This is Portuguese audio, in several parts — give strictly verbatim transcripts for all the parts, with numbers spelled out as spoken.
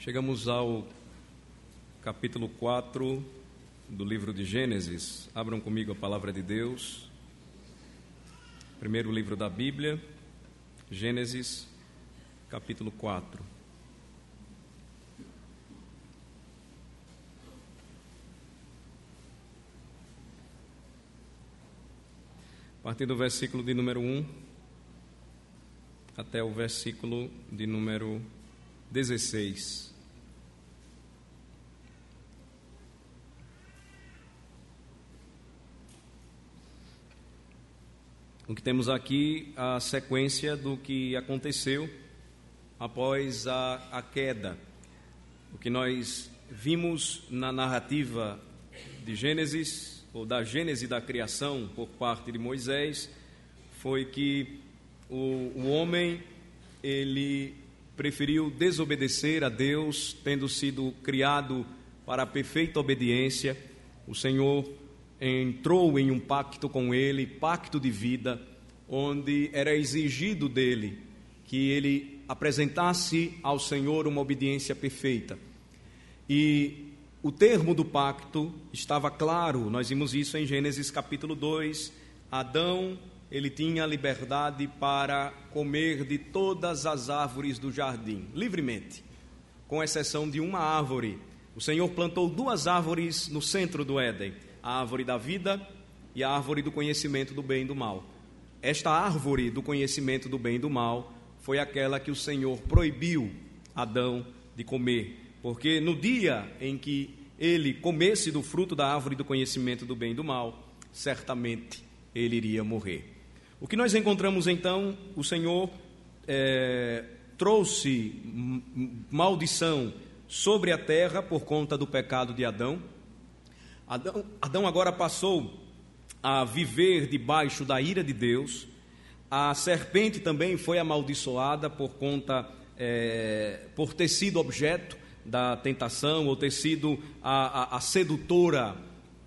Chegamos ao capítulo quatro do livro de Gênesis. Abram comigo a palavra de Deus. Primeiro livro da Bíblia, Gênesis, capítulo quatro. A partir do versículo de número um até o versículo de número dezesseis. O que temos aqui a sequência do que aconteceu após a, a queda. O que nós vimos na narrativa de Gênesis, ou da Gênese da criação por parte de Moisés, foi que o, o homem, ele preferiu desobedecer a Deus, tendo sido criado para a perfeita obediência. O Senhor entrou em um pacto com ele, pacto de vida, onde era exigido dele que ele apresentasse ao Senhor uma obediência perfeita. E o termo do pacto estava claro, nós vimos isso em Gênesis capítulo dois. Adão, ele tinha liberdade para comer de todas as árvores do jardim, livremente, com exceção de uma árvore. O Senhor plantou duas árvores no centro do Éden, a árvore da vida e a árvore do conhecimento do bem e do mal. Esta árvore do conhecimento do bem e do mal foi aquela que o Senhor proibiu Adão de comer, porque no dia em que ele comesse do fruto da árvore do conhecimento do bem e do mal, certamente ele iria morrer. O que nós encontramos então, o Senhor é, trouxe maldição sobre a terra por conta do pecado de Adão. Adão, Adão agora passou a viver debaixo da ira de Deus. A serpente também foi amaldiçoada por conta, é, por ter sido objeto da tentação, ou ter sido a, a, a sedutora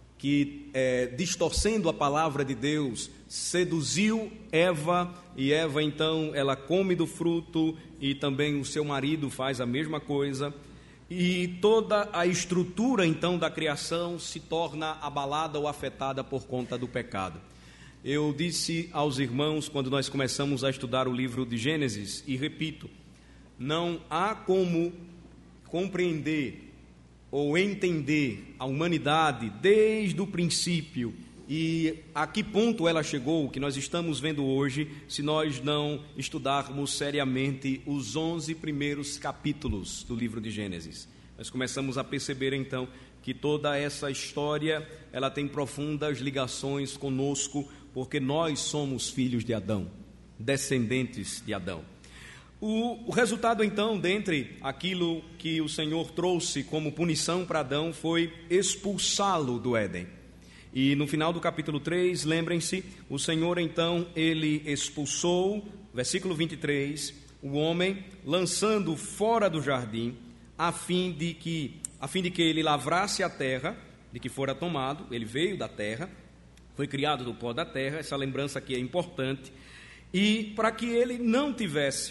que, é, distorcendo a palavra de Deus, seduziu Eva, e Eva então ela come do fruto, e também o seu marido faz a mesma coisa. E toda a estrutura, então, da criação se torna abalada ou afetada por conta do pecado. Eu disse aos irmãos, quando nós começamos a estudar o livro de Gênesis, e repito, não há como compreender ou entender a humanidade desde o princípio e a que ponto ela chegou, o que nós estamos vendo hoje, se nós não estudarmos seriamente os onze primeiros capítulos do livro de Gênesis. Nós começamos a perceber então que toda essa história, ela tem profundas ligações conosco, porque nós somos filhos de Adão, descendentes de Adão. O, o resultado então, dentre aquilo que o Senhor trouxe como punição para Adão, foi expulsá-lo do Éden. E no final do capítulo três, lembrem-se, o Senhor então, ele expulsou, versículo vinte e três, o homem, lançando fora do jardim, a fim de que, a fim de que ele lavrasse a terra, de que fora tomado. Ele veio da terra, foi criado do pó da terra, essa lembrança aqui é importante, e para que ele não tivesse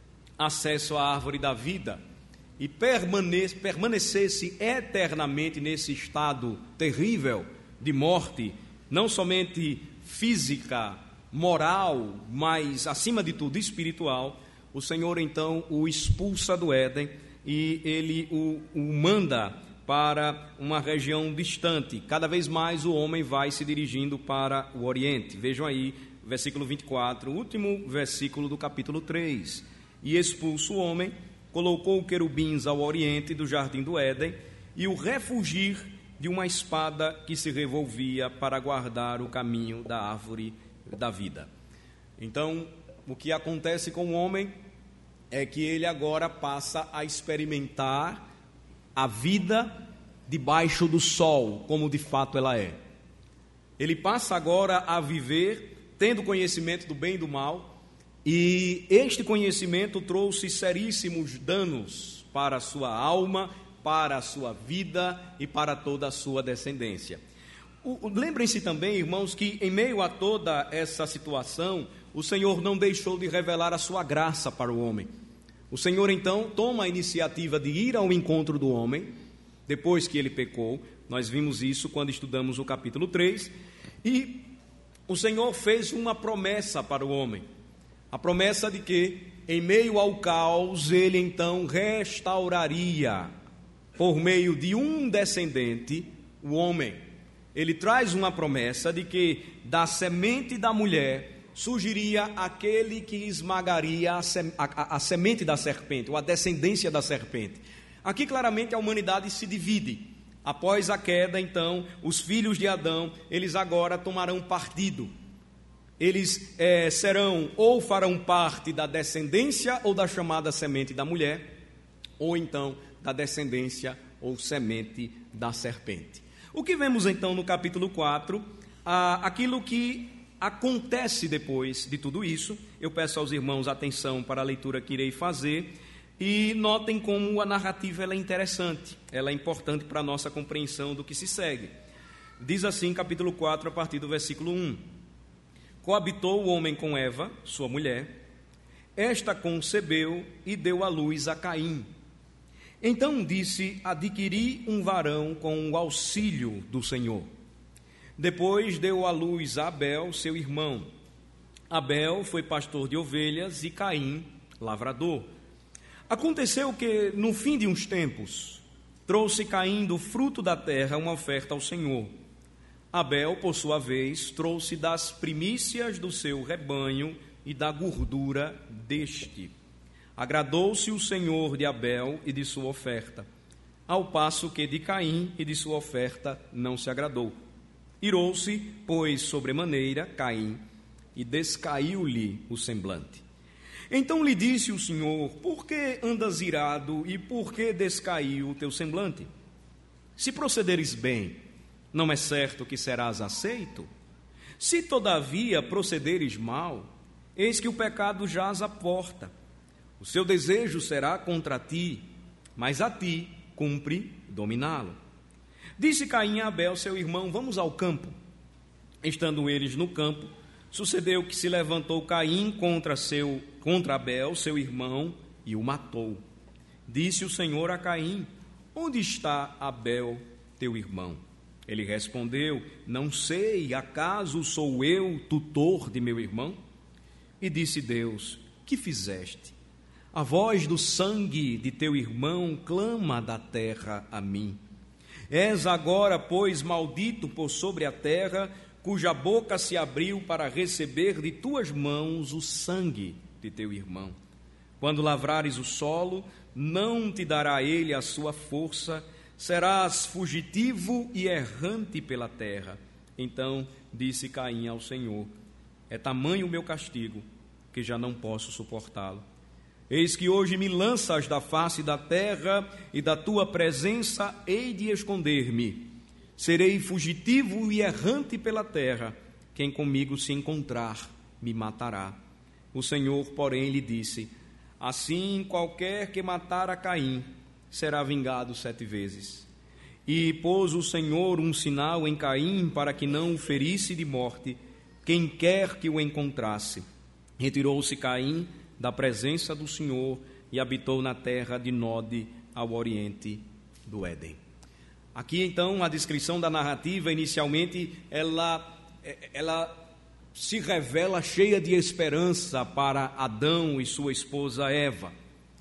acesso à árvore da vida e permanecesse, permanecesse eternamente nesse estado terrível de morte, não somente física, moral, mas acima de tudo espiritual, o Senhor então o expulsa do Éden e ele o, o manda para uma região distante. Cada vez mais o homem vai se dirigindo para o Oriente. Vejam aí, versículo vinte e quatro, o último versículo do capítulo três. E expulso o homem, colocou querubins ao oriente do jardim do Éden e o refugir de uma espada que se revolvia para guardar o caminho da árvore da vida. Então, o que acontece com o homem é que ele agora passa a experimentar a vida debaixo do sol, como de fato ela é. Ele passa agora a viver tendo conhecimento do bem e do mal, e este conhecimento trouxe seríssimos danos para a sua alma, para a sua vida e para toda a sua descendência. Lembrem-se também, irmãos, que em meio a toda essa situação, o Senhor não deixou de revelar a sua graça para o homem. O Senhor então toma a iniciativa de ir ao encontro do homem, depois que ele pecou. Nós vimos isso quando estudamos o capítulo três, e o Senhor fez uma promessa para o homem, a promessa de que, em meio ao caos, ele então restauraria, por meio de um descendente, o homem. Ele traz uma promessa de que da semente da mulher surgiria aquele que esmagaria a, sem, a, a, a semente da serpente, ou a descendência da serpente. Aqui claramente a humanidade se divide. Após a queda, então, os filhos de Adão, eles agora tomarão partido. Eles é, serão ou farão parte da descendência ou da chamada semente da mulher, ou então da descendência ou semente da serpente. O que vemos então no capítulo quatro, ah, aquilo que acontece depois de tudo isso. Eu peço aos irmãos atenção para a leitura que irei fazer e notem como a narrativa ela é interessante, ela é importante para a nossa compreensão do que se segue. Diz assim, capítulo quatro, a partir do versículo um: Coabitou o homem com Eva, sua mulher, esta concebeu e deu à luz a Caim. Então disse: adquiri um varão com o auxílio do Senhor. Depois deu à luz a Abel, seu irmão. Abel foi pastor de ovelhas e Caim, lavrador. Aconteceu que, no fim de uns tempos, trouxe Caim do fruto da terra uma oferta ao Senhor. Abel, por sua vez, trouxe das primícias do seu rebanho e da gordura deste. Agradou-se o Senhor de Abel e de sua oferta, ao passo que de Caim e de sua oferta não se agradou. Irou-se, pois, sobremaneira, Caim, e descaiu-lhe o semblante. Então lhe disse o Senhor: por que andas irado e por que descaiu o teu semblante? Se procederes bem, não é certo que serás aceito? Se todavia procederes mal, eis que o pecado jaz à porta. O seu desejo será contra ti, mas a ti cumpre dominá-lo. Disse Caim a Abel, seu irmão: vamos ao campo. Estando eles no campo, sucedeu que se levantou Caim contra, seu, contra Abel, seu irmão, e o matou. Disse o Senhor a Caim: onde está Abel, teu irmão? Ele respondeu: não sei, acaso sou eu tutor de meu irmão? E disse Deus: que fizeste? A voz do sangue de teu irmão clama da terra a mim. És agora, pois, maldito por sobre a terra, cuja boca se abriu para receber de tuas mãos o sangue de teu irmão. Quando lavrares o solo, não te dará ele a sua força, serás fugitivo e errante pela terra. Então disse Caim ao Senhor: é tamanho o meu castigo, que já não posso suportá-lo. Eis que hoje me lanças da face da terra, e da tua presença hei de esconder-me. Serei fugitivo e errante pela terra. Quem comigo se encontrar, me matará. O Senhor, porém, lhe disse: assim qualquer que matar a Caim será vingado sete vezes. E pôs o Senhor um sinal em Caim para que não o ferisse de morte quem quer que o encontrasse. Retirou-se Caim da presença do Senhor e habitou na terra de Nod, ao oriente do Éden. Aqui então a descrição da narrativa, inicialmente ela, ela se revela cheia de esperança para Adão e sua esposa Eva.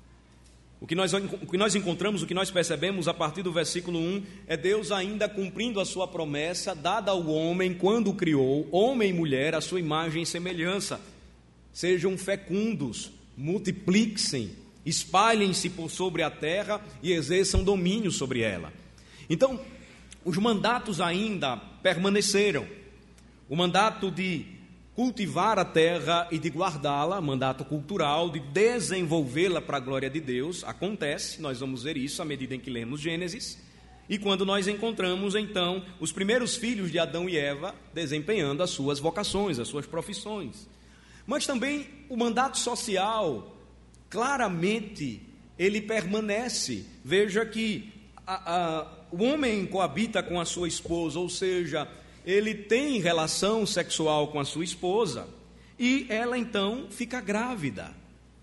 O que nós, o que nós encontramos, o que nós percebemos a partir do versículo um, é Deus ainda cumprindo a sua promessa dada ao homem quando o criou, homem e mulher, a sua imagem e semelhança. Sejam fecundos, multipliquem, espalhem-se por sobre a terra e exerçam domínio sobre ela. Então, os mandatos ainda permaneceram. O mandato de cultivar a terra e de guardá-la, mandato cultural, de desenvolvê-la para a glória de Deus, acontece. Nós vamos ver isso à medida em que lemos Gênesis. E quando nós encontramos, então, os primeiros filhos de Adão e Eva desempenhando as suas vocações, as suas profissões. Mas também o mandato social, claramente, ele permanece. Veja que a, a, o homem coabita com a sua esposa, ou seja, ele tem relação sexual com a sua esposa, e ela então fica grávida.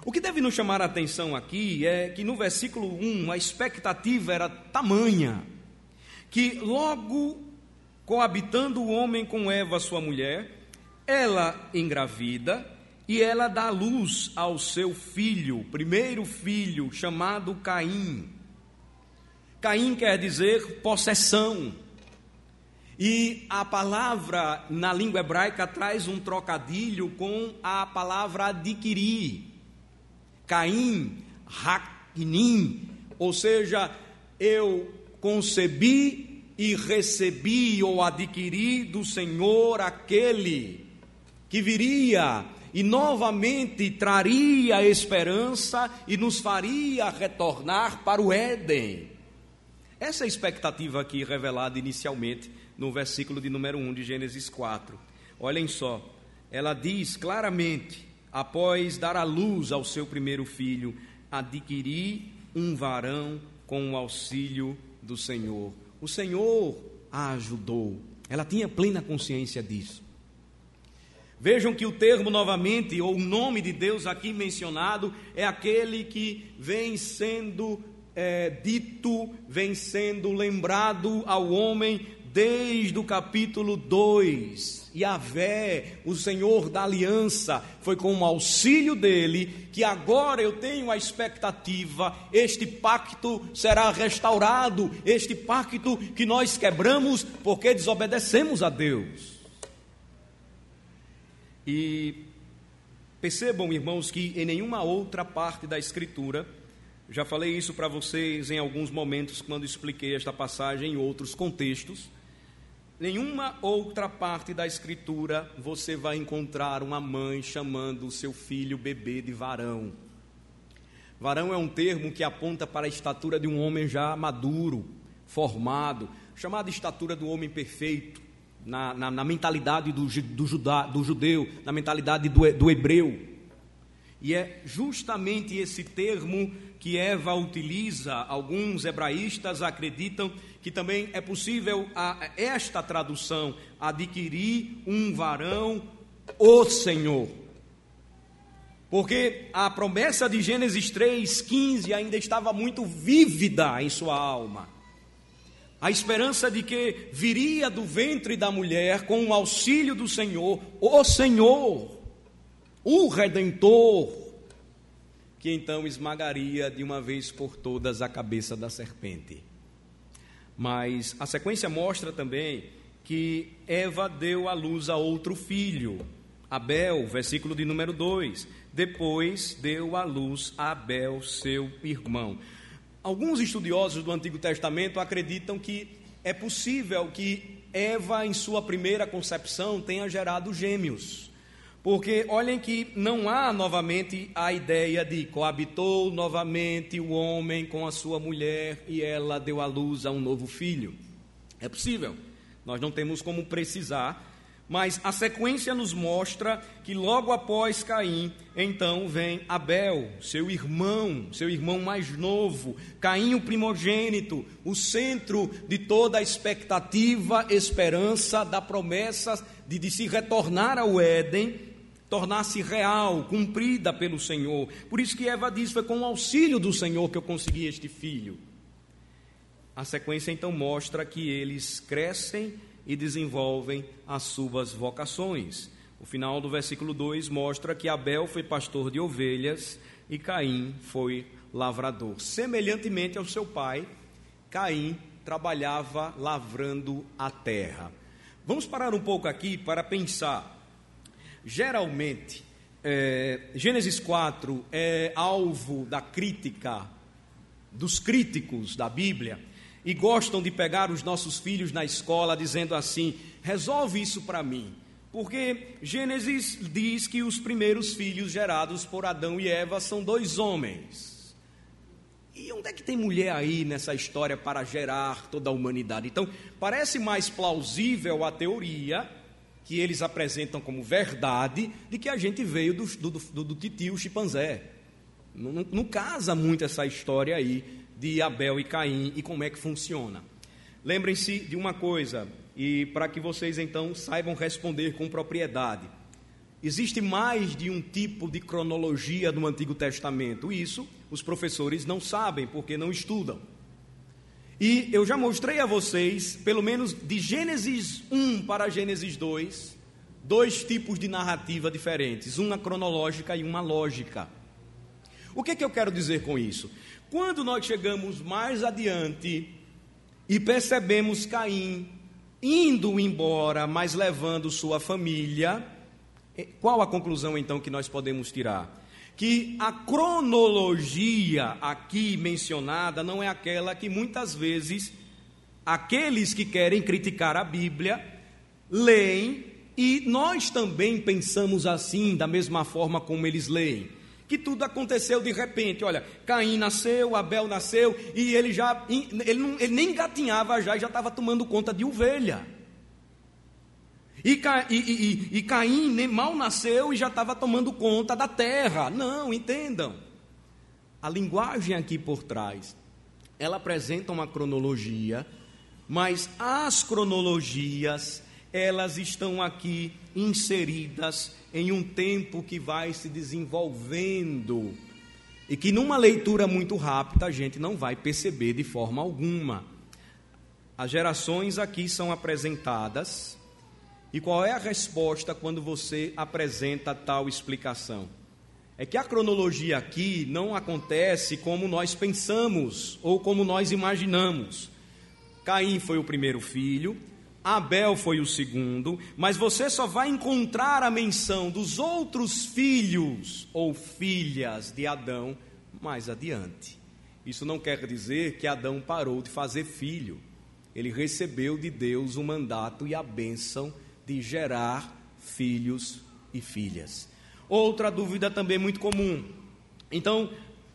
O que deve nos chamar a atenção aqui é que no versículo um a expectativa era tamanha, que logo coabitando o homem com Eva, sua mulher, ela engravida e ela dá luz ao seu filho, primeiro filho, chamado Caim. Caim quer dizer possessão. E a palavra na língua hebraica traz um trocadilho com a palavra adquirir. Caim, Hakinim, ou seja, eu concebi e recebi ou adquiri do Senhor aquele que viria e novamente traria esperança e nos faria retornar para o Éden. Essa é a expectativa aqui revelada inicialmente no versículo de número um de Gênesis quatro. Olhem só, ela diz claramente: após dar à luz ao seu primeiro filho, adquiri um varão com o auxílio do Senhor. O Senhor a ajudou. Ela tinha plena consciência disso. Vejam que o termo novamente, ou o nome de Deus aqui mencionado, é aquele que vem sendo é, dito, vem sendo lembrado ao homem desde o capítulo dois. Yahvé, o Senhor da aliança, foi com o auxílio dele que agora eu tenho a expectativa, este pacto será restaurado, este pacto que nós quebramos porque desobedecemos a Deus. E percebam, irmãos, que em nenhuma outra parte da Escritura, já falei isso para vocês em alguns momentos quando expliquei esta passagem em outros contextos, nenhuma outra parte da Escritura você vai encontrar uma mãe chamando o seu filho bebê de varão. Varão é um termo que aponta para a estatura de um homem já maduro, formado, chamada estatura do homem perfeito, na, na, na mentalidade do, do, juda, do judeu, na mentalidade do, do hebreu. E é justamente esse termo que Eva utiliza. Alguns hebraístas acreditam que também é possível a esta tradução, adquirir um varão, o Senhor. Porque a promessa de Gênesis três, quinze ainda estava muito vívida em sua alma. A esperança de que viria do ventre da mulher, com o auxílio do Senhor, o Senhor, o Redentor, que então esmagaria de uma vez por todas a cabeça da serpente. Mas a sequência mostra também que Eva deu à luz a outro filho, Abel, versículo de número dois. Depois deu à luz a Abel, seu irmão. Alguns estudiosos do Antigo Testamento acreditam que é possível que Eva, em sua primeira concepção, tenha gerado gêmeos. Porque olhem que não há novamente a ideia de coabitou novamente o homem com a sua mulher e ela deu à luz a um novo filho. É possível, nós não temos como precisar, mas a sequência nos mostra que logo após Caim, então vem Abel, seu irmão, seu irmão mais novo, Caim o primogênito, o centro de toda a expectativa, esperança da promessa de, de se retornar ao Éden, tornar-se real, cumprida pelo Senhor. Por isso que Eva diz, foi com o auxílio do Senhor que eu consegui este filho. A sequência então mostra que eles crescem e desenvolvem as suas vocações. O final do versículo dois mostra que Abel foi pastor de ovelhas e Caim foi lavrador. Semelhantemente ao seu pai, Caim trabalhava lavrando a terra. Vamos parar um pouco aqui para pensar. Geralmente, é, Gênesis quatro é alvo da crítica, dos críticos da Bíblia, e gostam de pegar os nossos filhos na escola dizendo assim, resolve isso para mim, porque Gênesis diz que os primeiros filhos gerados por Adão e Eva são dois homens. E onde é que tem mulher aí nessa história para gerar toda a humanidade? Então, parece mais plausível a teoria que eles apresentam como verdade, de que a gente veio do, do, do, do titio chimpanzé. Não, não, não casa muito essa história aí de Abel e Caim e como é que funciona. Lembrem-se de uma coisa, e para que vocês então saibam responder com propriedade. Existe mais de um tipo de cronologia no Antigo Testamento. Isso os professores não sabem, porque não estudam. E eu já mostrei a vocês, pelo menos de Gênesis um para Gênesis dois, dois tipos de narrativa diferentes, uma cronológica e uma lógica. O que, que eu quero dizer com isso? Quando nós chegamos mais adiante e percebemos Caim indo embora, mas levando sua família, qual a conclusão então que nós podemos tirar? Que a cronologia aqui mencionada não é aquela que muitas vezes aqueles que querem criticar a Bíblia leem, e nós também pensamos assim, da mesma forma como eles leem, que tudo aconteceu de repente. Olha, Caim nasceu, Abel nasceu, e ele já ele, não, ele nem engatinhava já, e já estava tomando conta de ovelha. E, e, e, e Caim nem mal nasceu e já estava tomando conta da terra. Não, entendam. A linguagem aqui por trás, ela apresenta uma cronologia, mas as cronologias, elas estão aqui inseridas em um tempo que vai se desenvolvendo e que numa leitura muito rápida a gente não vai perceber de forma alguma. As gerações aqui são apresentadas. E qual é a resposta quando você apresenta tal explicação? É que a cronologia aqui não acontece como nós pensamos ou como nós imaginamos. Caim foi o primeiro filho, Abel foi o segundo, mas você só vai encontrar a menção dos outros filhos ou filhas de Adão mais adiante. Isso não quer dizer que Adão parou de fazer filho. Ele recebeu de Deus o mandato e a bênção de gerar filhos e filhas. Outra dúvida também muito comum. Então,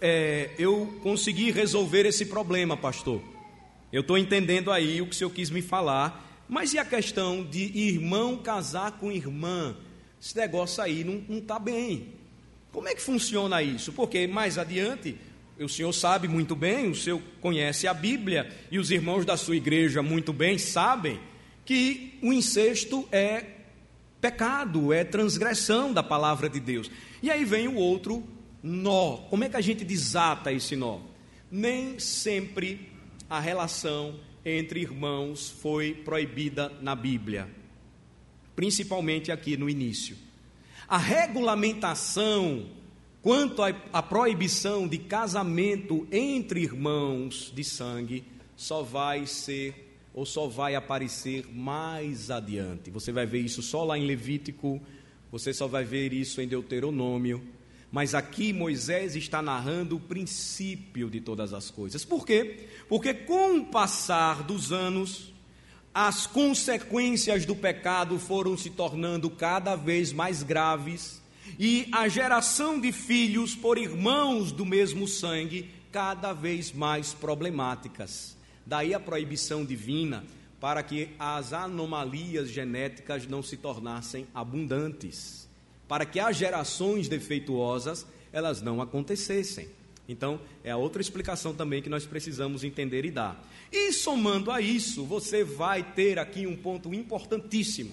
é, eu consegui resolver esse problema, pastor. Eu estou entendendo aí o que o senhor quis me falar, mas e a questão de irmão casar com irmã? Esse negócio aí não está bem. Como é que funciona isso? Porque mais adiante, o senhor sabe muito bem, o senhor conhece a Bíblia, e os irmãos da sua igreja muito bem sabem que o incesto é pecado, é transgressão da palavra de Deus. E aí vem o outro nó. Como é que a gente desata esse nó? Nem sempre a relação entre irmãos foi proibida na Bíblia, principalmente aqui no início. A regulamentação quanto à proibição de casamento entre irmãos de sangue só vai ser ou só vai aparecer mais adiante. Você vai ver isso só lá em Levítico, você só vai ver isso em Deuteronômio, mas aqui Moisés está narrando o princípio de todas as coisas. Por quê? Porque com o passar dos anos, as consequências do pecado foram se tornando cada vez mais graves, e a geração de filhos por irmãos do mesmo sangue cada vez mais problemáticas. Daí a proibição divina para que as anomalias genéticas não se tornassem abundantes, para que as gerações defeituosas elas não acontecessem. Então, é a outra explicação também que nós precisamos entender e dar. E somando a isso, você vai ter aqui um ponto importantíssimo.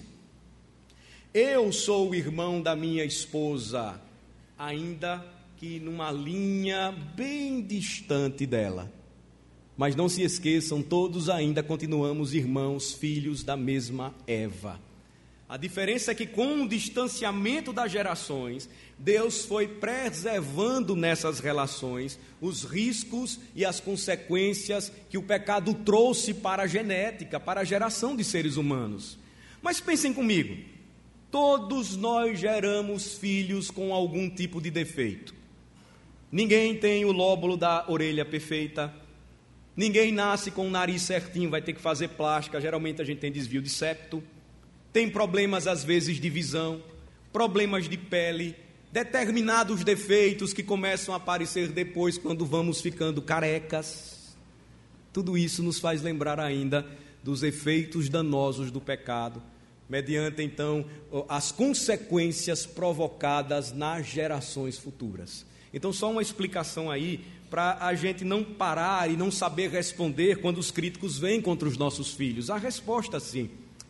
Eu sou o irmão da minha esposa, ainda que numa linha bem distante dela. Mas não se esqueçam, todos ainda continuamos irmãos, filhos da mesma Eva. A diferença é que com o distanciamento das gerações, Deus foi preservando nessas relações os riscos e as consequências que o pecado trouxe para a genética, para a geração de seres humanos. Mas pensem comigo, todos nós geramos filhos com algum tipo de defeito. Ninguém tem o lóbulo da orelha perfeita. Ninguém nasce com o nariz certinho, vai ter que fazer plástica. Geralmente a gente tem desvio de septo, tem problemas às vezes de visão, problemas de pele, determinados defeitos que começam a aparecer depois quando vamos ficando carecas. Tudo isso nos faz lembrar ainda dos efeitos danosos do pecado, mediante então as consequências provocadas nas gerações futuras. Então só uma explicação aí, para a gente não parar e não saber responder quando os críticos vêm contra os nossos filhos. A resposta, sim,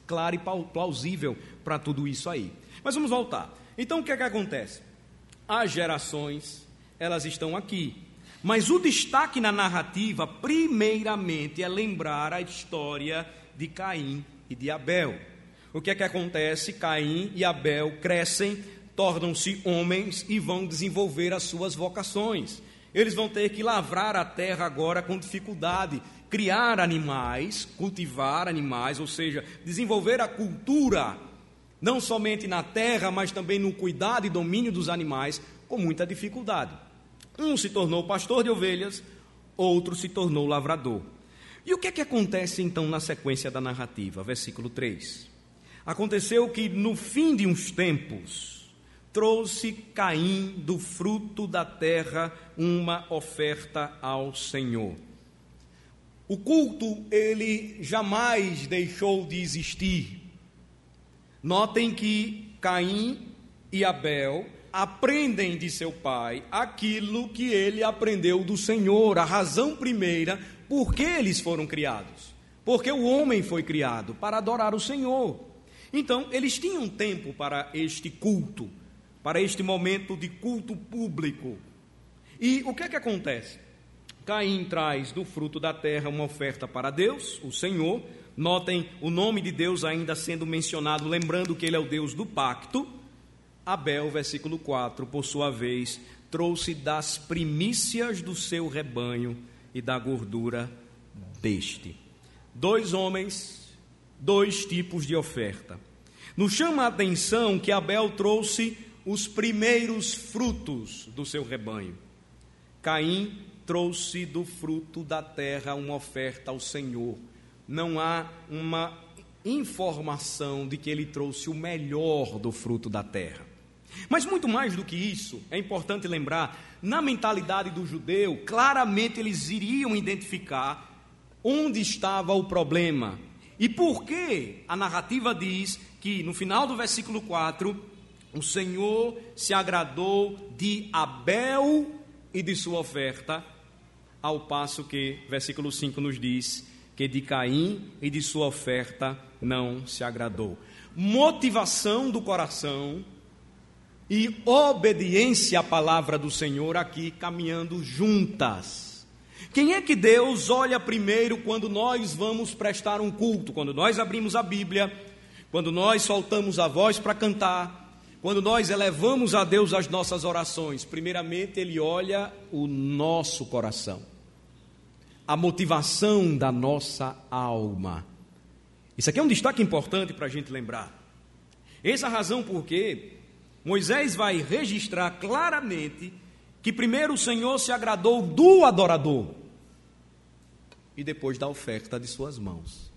clara e plausível para tudo isso aí. Mas vamos voltar. Então, o que é que acontece? As gerações, elas estão aqui. Mas o destaque na narrativa, primeiramente, é lembrar a história de Caim e de Abel. O que é que acontece? Caim e Abel crescem, tornam-se homens e vão desenvolver as suas vocações. Eles vão ter que lavrar a terra agora com dificuldade, criar animais, cultivar animais, ou seja, desenvolver a cultura, não somente na terra, mas também no cuidado e domínio dos animais, com muita dificuldade. Um se tornou pastor de ovelhas, outro se tornou lavrador. E o que é que acontece então na sequência da narrativa? Versículo três. Aconteceu que no fim de uns tempos, trouxe Caim do fruto da terra uma oferta ao Senhor. O culto, ele jamais deixou de existir. Notem que Caim e Abel aprendem de seu pai aquilo que ele aprendeu do Senhor, a razão primeira por que eles foram criados. Porque o homem foi criado para adorar o Senhor. Então, eles tinham tempo para este culto, para este momento de culto público. E o que é que acontece? Caim traz do fruto da terra uma oferta para Deus, o Senhor. Notem o nome de Deus ainda sendo mencionado, lembrando que ele é o Deus do pacto. Abel, versículo quatro, por sua vez, trouxe das primícias do seu rebanho e da gordura deste. Dois homens, dois tipos de oferta. Nos chama a atenção que Abel trouxe os primeiros frutos do seu rebanho. Caim trouxe do fruto da terra uma oferta ao Senhor. Não há uma informação de que ele trouxe o melhor do fruto da terra. Mas muito mais do que isso, é importante lembrar, na mentalidade do judeu, claramente eles iriam identificar onde estava o problema. E por que a narrativa diz que no final do versículo quatro, o Senhor se agradou de Abel e de sua oferta, ao passo que, versículo cinco nos diz, que de Caim e de sua oferta não se agradou. Motivação do coração e obediência à palavra do Senhor aqui caminhando juntas. Quem é que Deus olha primeiro quando nós vamos prestar um culto? Quando nós abrimos a Bíblia, quando nós soltamos a voz para cantar, quando nós elevamos a Deus as nossas orações, primeiramente Ele olha o nosso coração, a motivação da nossa alma. Isso aqui é um destaque importante para a gente lembrar. Essa é a razão porque Moisés vai registrar claramente que primeiro o Senhor se agradou do adorador e depois da oferta de suas mãos.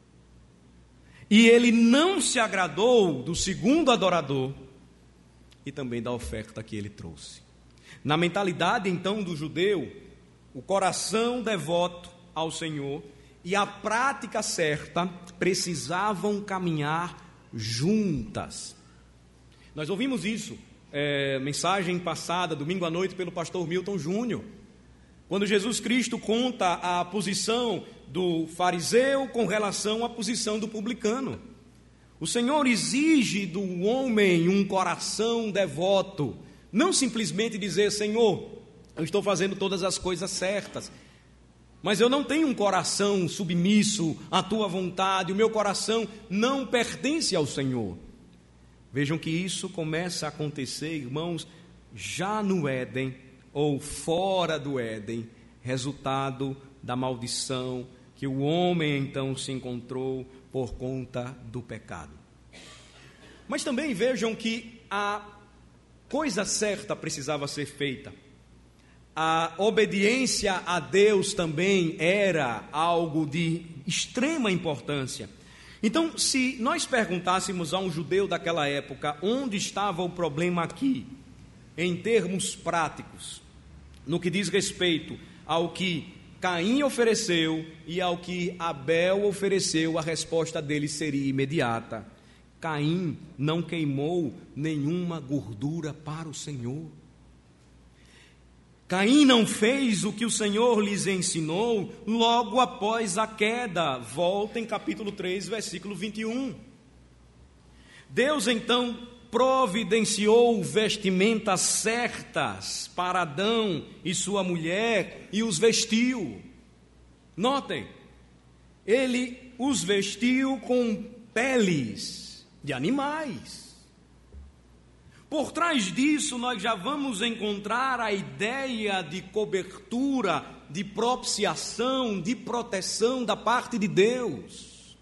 E Ele não se agradou do segundo adorador e também da oferta que ele trouxe. Na mentalidade, então, do judeu, o coração devoto ao Senhor e a prática certa precisavam caminhar juntas. Nós ouvimos isso, é, mensagem passada, domingo à noite, pelo pastor Milton Júnior, quando Jesus Cristo conta a posição do fariseu com relação à posição do publicano. O Senhor exige do homem um coração devoto, não simplesmente dizer: Senhor, eu estou fazendo todas as coisas certas, mas eu não tenho um coração submisso à tua vontade, o meu coração não pertence ao Senhor. Vejam que isso começa a acontecer, irmãos, já no Éden ou fora do Éden, resultado da maldição que o homem então se encontrou por conta do pecado. Mas também vejam que a coisa certa precisava ser feita. A obediência a Deus também era algo de extrema importância. Então, se nós perguntássemos a um judeu daquela época onde estava o problema aqui, em termos práticos, no que diz respeito ao que Caim ofereceu e ao que Abel ofereceu, a resposta dele seria imediata. Caim não queimou nenhuma gordura para o Senhor. Caim não fez o que o Senhor lhes ensinou logo após a queda. Volta em capítulo três, versículo vinte e um. Deus então providenciou vestimentas certas para Adão e sua mulher e os vestiu. Notem, ele os vestiu com peles de animais. Por trás disso, nós já vamos encontrar a ideia de cobertura, de propiciação, de proteção da parte de Deus.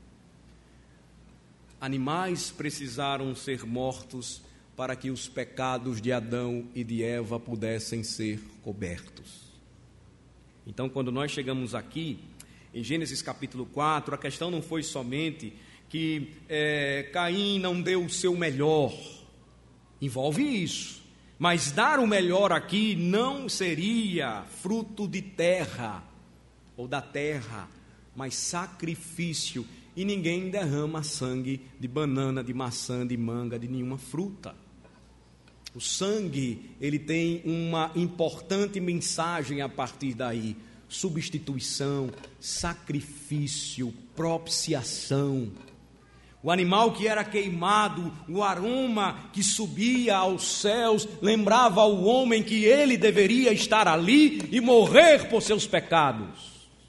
Animais precisaram ser mortos para que os pecados de Adão e de Eva pudessem ser cobertos. Então, quando nós chegamos aqui, em Gênesis capítulo quatro, a questão não foi somente que é, Caim não deu o seu melhor. Envolve isso, mas dar o melhor aqui não seria fruto de terra ou da terra, mas sacrifício. E ninguém derrama sangue de banana, de maçã, de manga, de nenhuma fruta. O sangue, ele tem uma importante mensagem a partir daí: substituição, sacrifício, propiciação. O animal que era queimado, o aroma que subia aos céus, lembrava ao homem que ele deveria estar ali e morrer por seus pecados.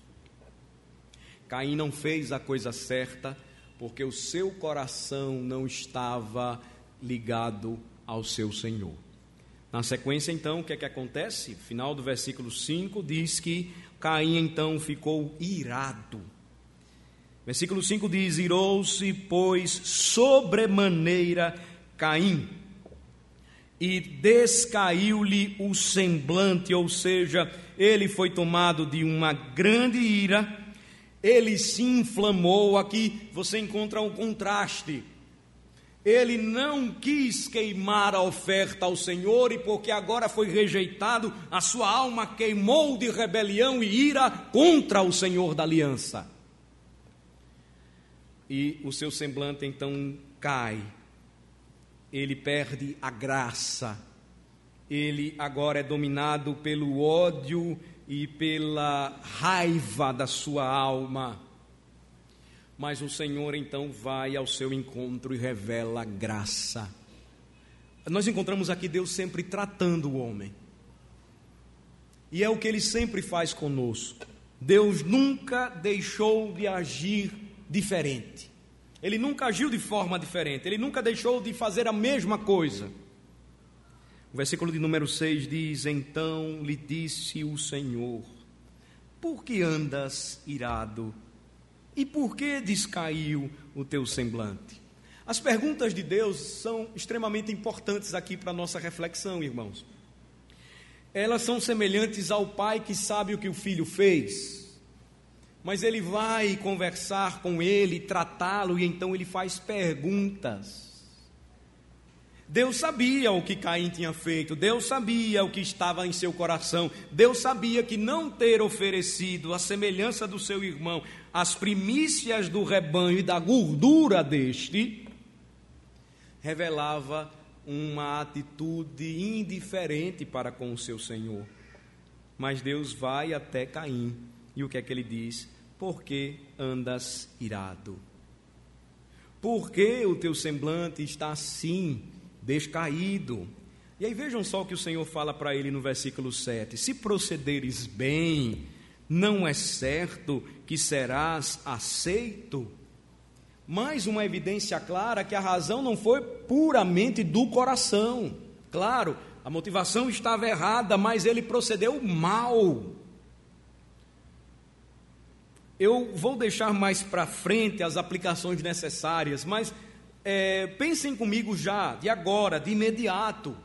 Caim não fez a coisa certa, porque o seu coração não estava ligado ao seu Senhor. Na sequência, então, o que é que acontece? Final do versículo cinco diz que Caim, então, ficou irado. Versículo cinco diz: irou-se, pois, sobremaneira Caim, e descaiu-lhe o semblante, ou seja, ele foi tomado de uma grande ira, ele se inflamou. Aqui você encontra um contraste. Ele não quis queimar a oferta ao Senhor, e porque agora foi rejeitado, a sua alma queimou de rebelião e ira contra o Senhor da aliança. E o seu semblante então cai, ele perde a graça, ele agora é dominado pelo ódio e pela raiva da sua alma. Mas o Senhor então vai ao seu encontro e revela graça. Nós encontramos aqui Deus sempre tratando o homem, e é o que Ele sempre faz conosco. Deus nunca deixou de agir diferente, Ele nunca agiu de forma diferente, Ele nunca deixou de fazer a mesma coisa. O versículo de número seis diz: então lhe disse o Senhor: por que andas irado? E por que descaiu o teu semblante? As perguntas de Deus são extremamente importantes aqui para a nossa reflexão, irmãos. Elas são semelhantes ao pai que sabe o que o filho fez, mas ele vai conversar com ele, tratá-lo, e então ele faz perguntas. Deus sabia o que Caim tinha feito, Deus sabia o que estava em seu coração, Deus sabia que não ter oferecido a semelhança do seu irmão as primícias do rebanho e da gordura deste, revelava uma atitude indiferente para com o seu Senhor. Mas Deus vai até Caim, e o que é que ele diz? Por que andas irado? Por que o teu semblante está assim, descaído? E aí vejam só o que o Senhor fala para ele no versículo sete: se procederes bem, não é certo que serás aceito? Mais uma evidência clara que a razão não foi puramente do coração. Claro, a motivação estava errada, mas ele procedeu mal. Eu vou deixar mais para frente as aplicações necessárias, mas é, pensem comigo já, de agora, de imediato.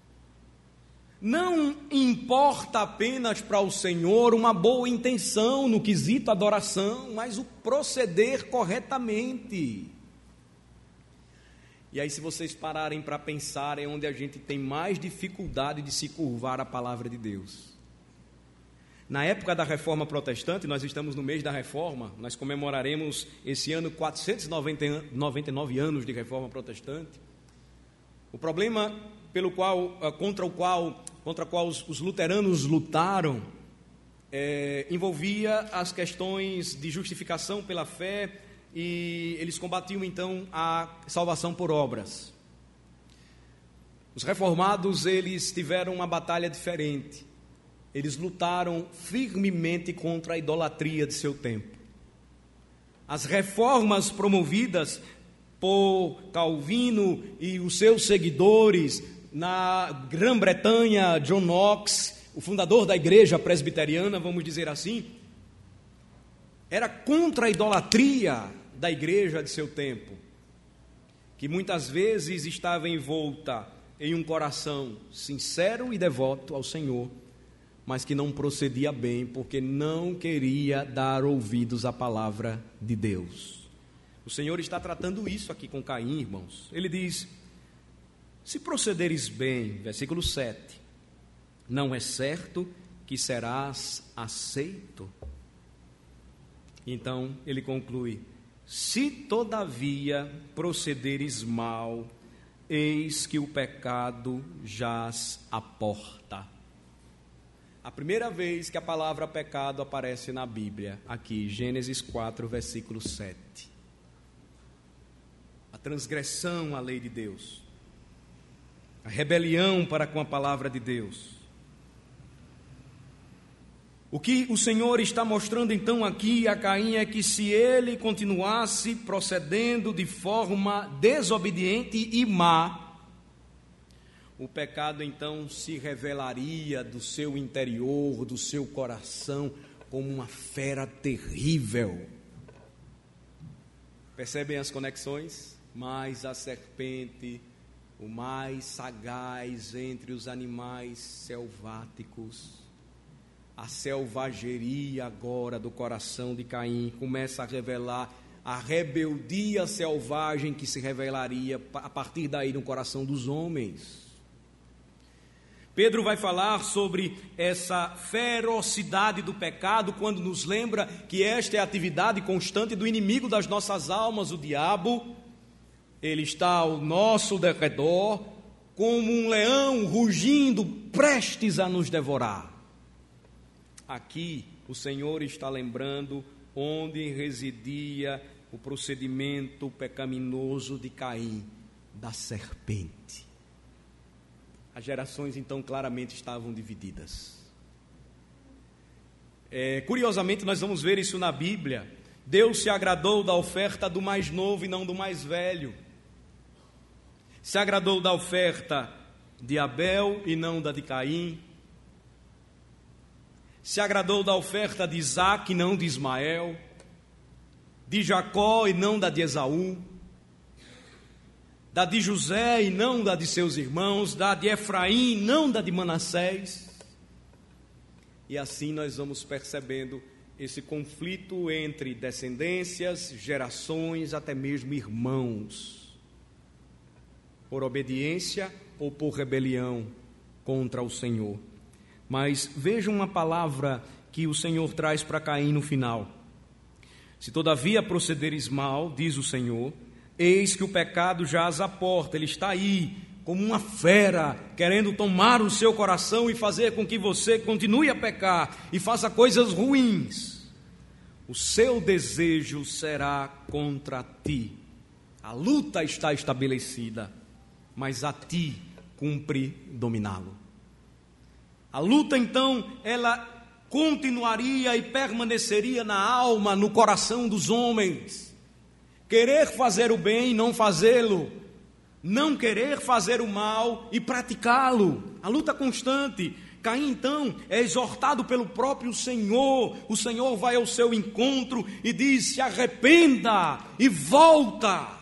Não importa apenas para o Senhor uma boa intenção no quesito adoração, mas o proceder corretamente. E aí, se vocês pararem para pensar, é onde a gente tem mais dificuldade de se curvar à palavra de Deus. Na época da Reforma Protestante, nós estamos no mês da Reforma, nós comemoraremos esse ano quatrocentos e noventa e nove anos de Reforma Protestante. O problema pelo qual, contra o qual contra a qual os, os luteranos lutaram, é, envolvia as questões de justificação pela fé, e eles combatiam então a salvação por obras. Os reformados, eles tiveram uma batalha diferente. Eles lutaram firmemente contra a idolatria de seu tempo. As reformas promovidas por Calvino e os seus seguidores na Grã-Bretanha, John Knox, o fundador da igreja presbiteriana, vamos dizer assim, era contra a idolatria da igreja de seu tempo, que muitas vezes estava envolta em um coração sincero e devoto ao Senhor, mas que não procedia bem, porque não queria dar ouvidos à palavra de Deus. O Senhor está tratando isso aqui com Caim, irmãos. Ele diz: se procederes bem, versículo sete, não é certo que serás aceito? Então ele conclui: se todavia procederes mal, eis que o pecado jaz à porta. A primeira vez que a palavra pecado aparece na Bíblia, aqui, Gênesis quatro, versículo sete. A transgressão à lei de Deus, a rebelião para com a palavra de Deus. O que o Senhor está mostrando então aqui a Caim é que se ele continuasse procedendo de forma desobediente e má, o pecado então se revelaria do seu interior, do seu coração, como uma fera terrível. Percebem as conexões? Mas a serpente, o mais sagaz entre os animais selváticos, a selvageria agora do coração de Caim começa a revelar a rebeldia selvagem que se revelaria a partir daí no coração dos homens. Pedro vai falar sobre essa ferocidade do pecado quando nos lembra que esta é a atividade constante do inimigo das nossas almas, o diabo. Ele está ao nosso derredor como um leão rugindo, prestes a nos devorar. Aqui o Senhor está lembrando onde residia o procedimento pecaminoso de Caim, da serpente. As gerações então claramente estavam divididas. É, curiosamente nós vamos ver isso na Bíblia. Deus se agradou da oferta do mais novo e não do mais velho. Se agradou da oferta de Abel e não da de Caim. Se agradou da oferta de Isaque e não de Ismael, de Jacó e não da de Esaú, da de José e não da de seus irmãos, da de Efraim e não da de Manassés. E assim nós vamos percebendo esse conflito entre descendências, gerações, até mesmo irmãos, por obediência ou por rebelião contra o Senhor. Mas vejam uma palavra que o Senhor traz para Caim no final. Se todavia procederes mal, diz o Senhor, eis que o pecado jaz à porta. Ele está aí, como uma fera, querendo tomar o seu coração e fazer com que você continue a pecar e faça coisas ruins. O seu desejo será contra ti. A luta está estabelecida, mas a ti cumpre dominá-lo. A luta, então, ela continuaria e permaneceria na alma, no coração dos homens. Querer fazer o bem e não fazê-lo. Não querer fazer o mal e praticá-lo. A luta constante. Caim, então, é exortado pelo próprio Senhor. O Senhor vai ao seu encontro e diz: se arrependa e volta.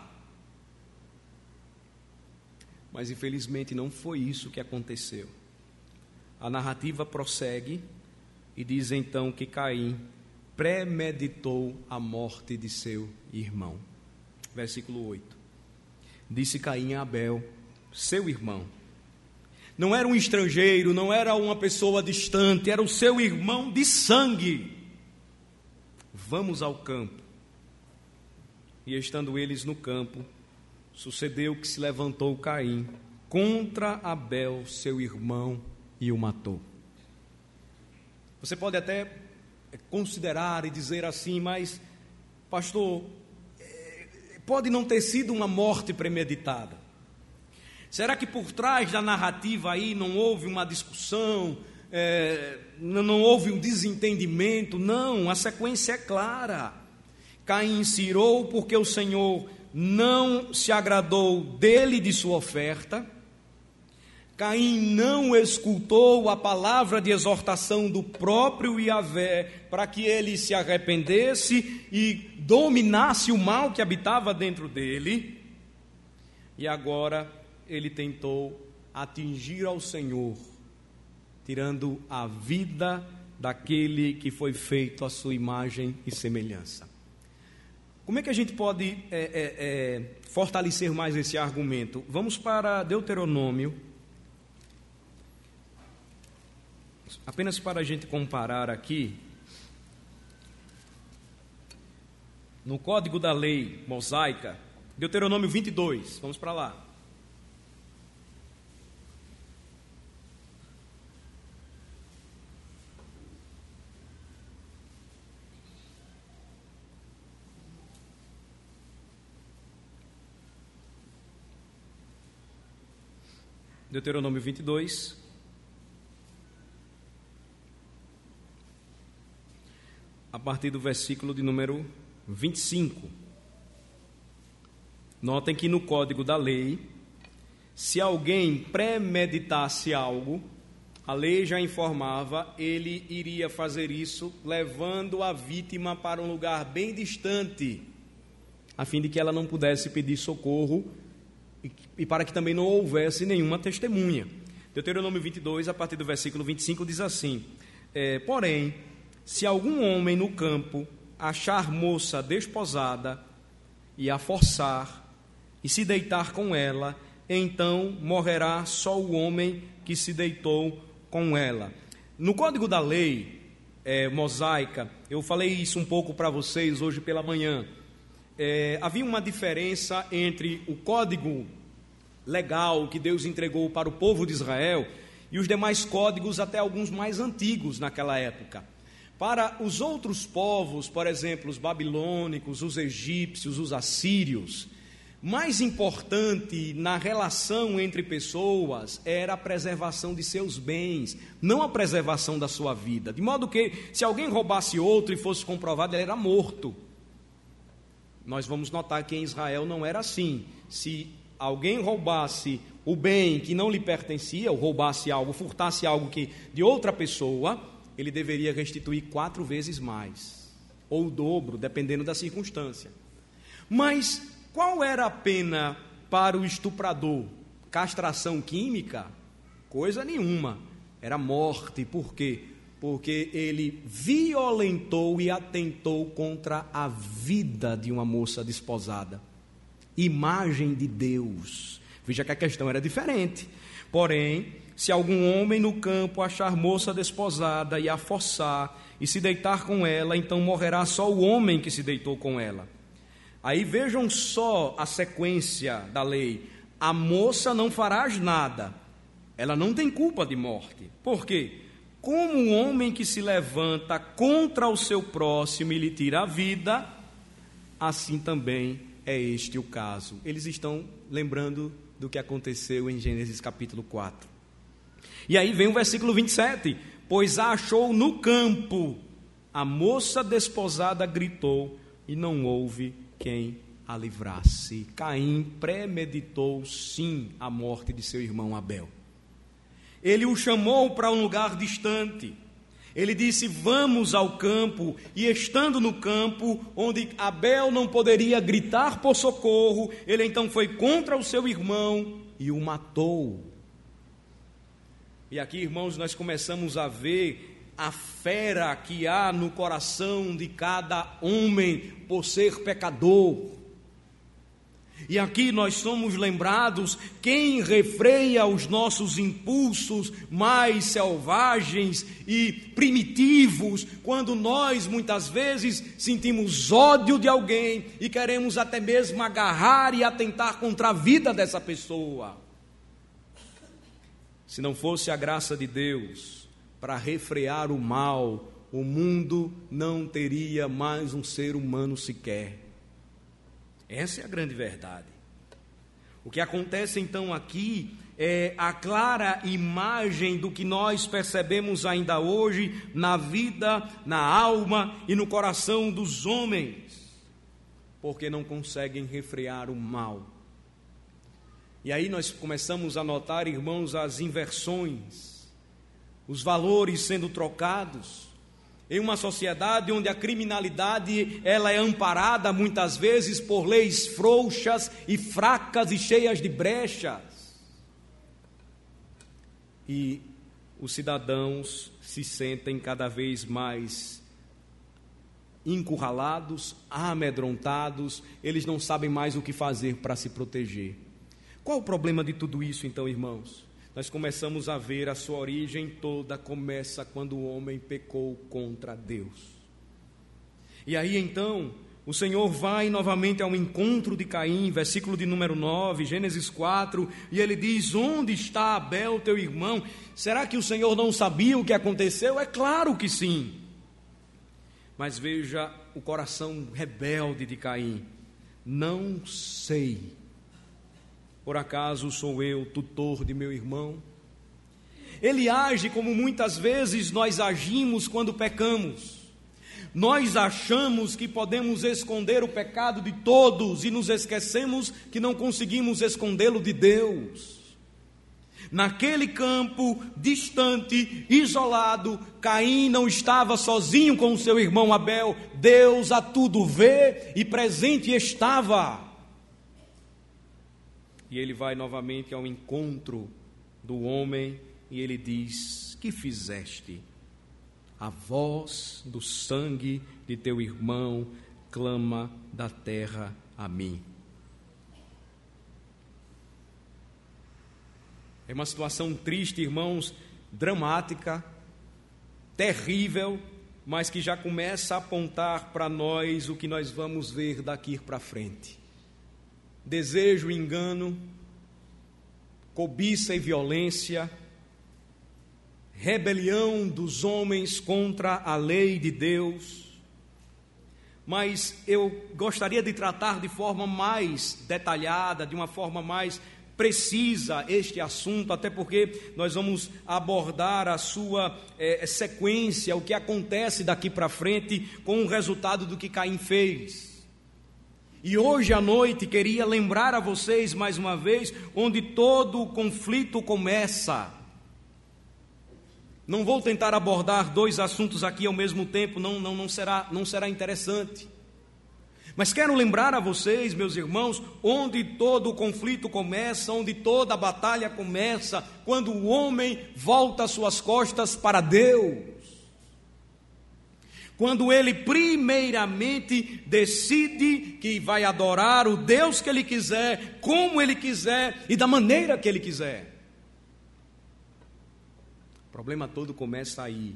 Mas, infelizmente, não foi isso que aconteceu. A narrativa prossegue e diz então que Caim premeditou a morte de seu irmão. Versículo oito. Disse Caim a Abel, seu irmão. Não era um estrangeiro, não era uma pessoa distante, era o seu irmão de sangue. Vamos ao campo. E estando eles no campo, sucedeu que se levantou Caim contra Abel, seu irmão, e o matou. Você pode até considerar e dizer assim, mas, pastor, pode não ter sido uma morte premeditada. Será que por trás da narrativa aí não houve uma discussão, é, não houve um desentendimento? Não, a sequência é clara. Caim se irou porque o Senhor não se agradou dele e de sua oferta. Caim não escutou a palavra de exortação do próprio Yahvé para que ele se arrependesse e dominasse o mal que habitava dentro dele. E agora ele tentou atingir ao Senhor, tirando a vida daquele que foi feito à sua imagem e semelhança. Como é que a gente pode é, é, é, fortalecer mais esse argumento? Vamos para Deuteronômio, apenas para a gente comparar aqui, no Código da Lei Mosaica, Deuteronômio vinte e dois, vamos para lá. Deuteronômio vinte e dois, a partir do versículo de número vinte e cinco. Notem que no Código da Lei, se alguém premeditasse algo, a lei já informava, ele iria fazer isso levando a vítima para um lugar bem distante, a fim de que ela não pudesse pedir socorro e para que também não houvesse nenhuma testemunha. Deuteronômio vinte e dois, a partir do versículo vinte e cinco, diz assim: é, porém, se algum homem no campo achar moça desposada e a forçar e se deitar com ela, então morrerá só o homem que se deitou com ela. No Código da Lei é, Mosaica, eu falei isso um pouco para vocês hoje pela manhã. É, havia uma diferença entre o código legal que Deus entregou para o povo de Israel e os demais códigos, até alguns mais antigos naquela época. Para os outros povos, por exemplo, os babilônicos, os egípcios, os assírios, mais importante na relação entre pessoas era a preservação de seus bens, não a preservação da sua vida. De modo que, se alguém roubasse outro e fosse comprovado, ele era morto. Nós vamos notar que em Israel não era assim. Se alguém roubasse o bem que não lhe pertencia, ou roubasse algo, furtasse algo que, de outra pessoa, ele deveria restituir quatro vezes mais, ou o dobro, dependendo da circunstância. Mas qual era a pena para o estuprador? Castração química? Coisa nenhuma. Era morte. Por quê? Porque ele violentou e atentou contra a vida de uma moça desposada. Imagem de Deus. Veja que a questão era diferente. Porém, se algum homem no campo achar moça desposada e a forçar e se deitar com ela, então morrerá só o homem que se deitou com ela. Aí vejam só a sequência da lei. A moça não farás nada. Ela não tem culpa de morte. Por quê? Como um homem que se levanta contra o seu próximo e lhe tira a vida, assim também é este o caso. Eles estão lembrando do que aconteceu em Gênesis capítulo quatro. E aí vem o versículo vinte e sete. Pois a achou no campo, a moça desposada gritou e não houve quem a livrasse. Caim premeditou sim a morte de seu irmão Abel. Ele o chamou para um lugar distante. Ele disse: vamos ao campo. E estando no campo, onde Abel não poderia gritar por socorro, ele então foi contra o seu irmão e o matou. E aqui, irmãos, nós começamos a ver a fera que há no coração de cada homem por ser pecador. E aqui nós somos lembrados quem refreia os nossos impulsos mais selvagens e primitivos, quando nós muitas vezes sentimos ódio de alguém e queremos até mesmo agarrar e atentar contra a vida dessa pessoa. Se não fosse a graça de Deus para refrear o mal, o mundo não teria mais um ser humano sequer. Essa é a grande verdade. O que acontece então aqui é a clara imagem do que nós percebemos ainda hoje na vida, na alma e no coração dos homens, porque não conseguem refrear o mal. E aí nós começamos a notar, irmãos, as inversões, os valores sendo trocados, em uma sociedade onde a criminalidade ela é amparada muitas vezes por leis frouxas e fracas e cheias de brechas. E os cidadãos se sentem cada vez mais encurralados, amedrontados, eles não sabem mais o que fazer para se proteger. Qual o problema de tudo isso, então, irmãos? Nós começamos a ver a sua origem toda começa quando o homem pecou contra Deus. E aí, então, o Senhor vai novamente ao encontro de Caim, versículo de número nove, Gênesis quatro, e ele diz: onde está Abel, teu irmão? Será que o Senhor não sabia o que aconteceu? É claro que sim. Mas veja o coração rebelde de Caim. Não sei. Por acaso sou eu tutor de meu irmão? Ele age como muitas vezes nós agimos quando pecamos. Nós achamos que podemos esconder o pecado de todos e nos esquecemos que não conseguimos escondê-lo de Deus. Naquele campo distante, isolado, Caim não estava sozinho com o seu irmão Abel. Deus a tudo vê e presente estava. E ele vai novamente ao encontro do homem e ele diz: que fizeste? A voz do sangue de teu irmão clama da terra a mim. É uma situação triste, irmãos, dramática, terrível, mas que já começa a apontar para nós o que nós vamos ver daqui para frente. Desejo e engano, cobiça e violência, rebelião dos homens contra a lei de Deus. Mas eu gostaria de tratar de forma mais detalhada, de uma forma mais precisa este assunto, até porque nós vamos abordar a sua é, sequência, o que acontece daqui para frente com o resultado do que Caim fez. E hoje à noite queria lembrar a vocês mais uma vez onde todo o conflito começa. Não vou tentar abordar dois assuntos aqui ao mesmo tempo, não, não, não, será, não será interessante. Mas quero lembrar a vocês, meus irmãos, onde todo o conflito começa, onde toda a batalha começa, quando o homem volta suas costas para Deus. Quando ele primeiramente decide que vai adorar o Deus que ele quiser, como ele quiser e da maneira que ele quiser. O problema todo começa aí.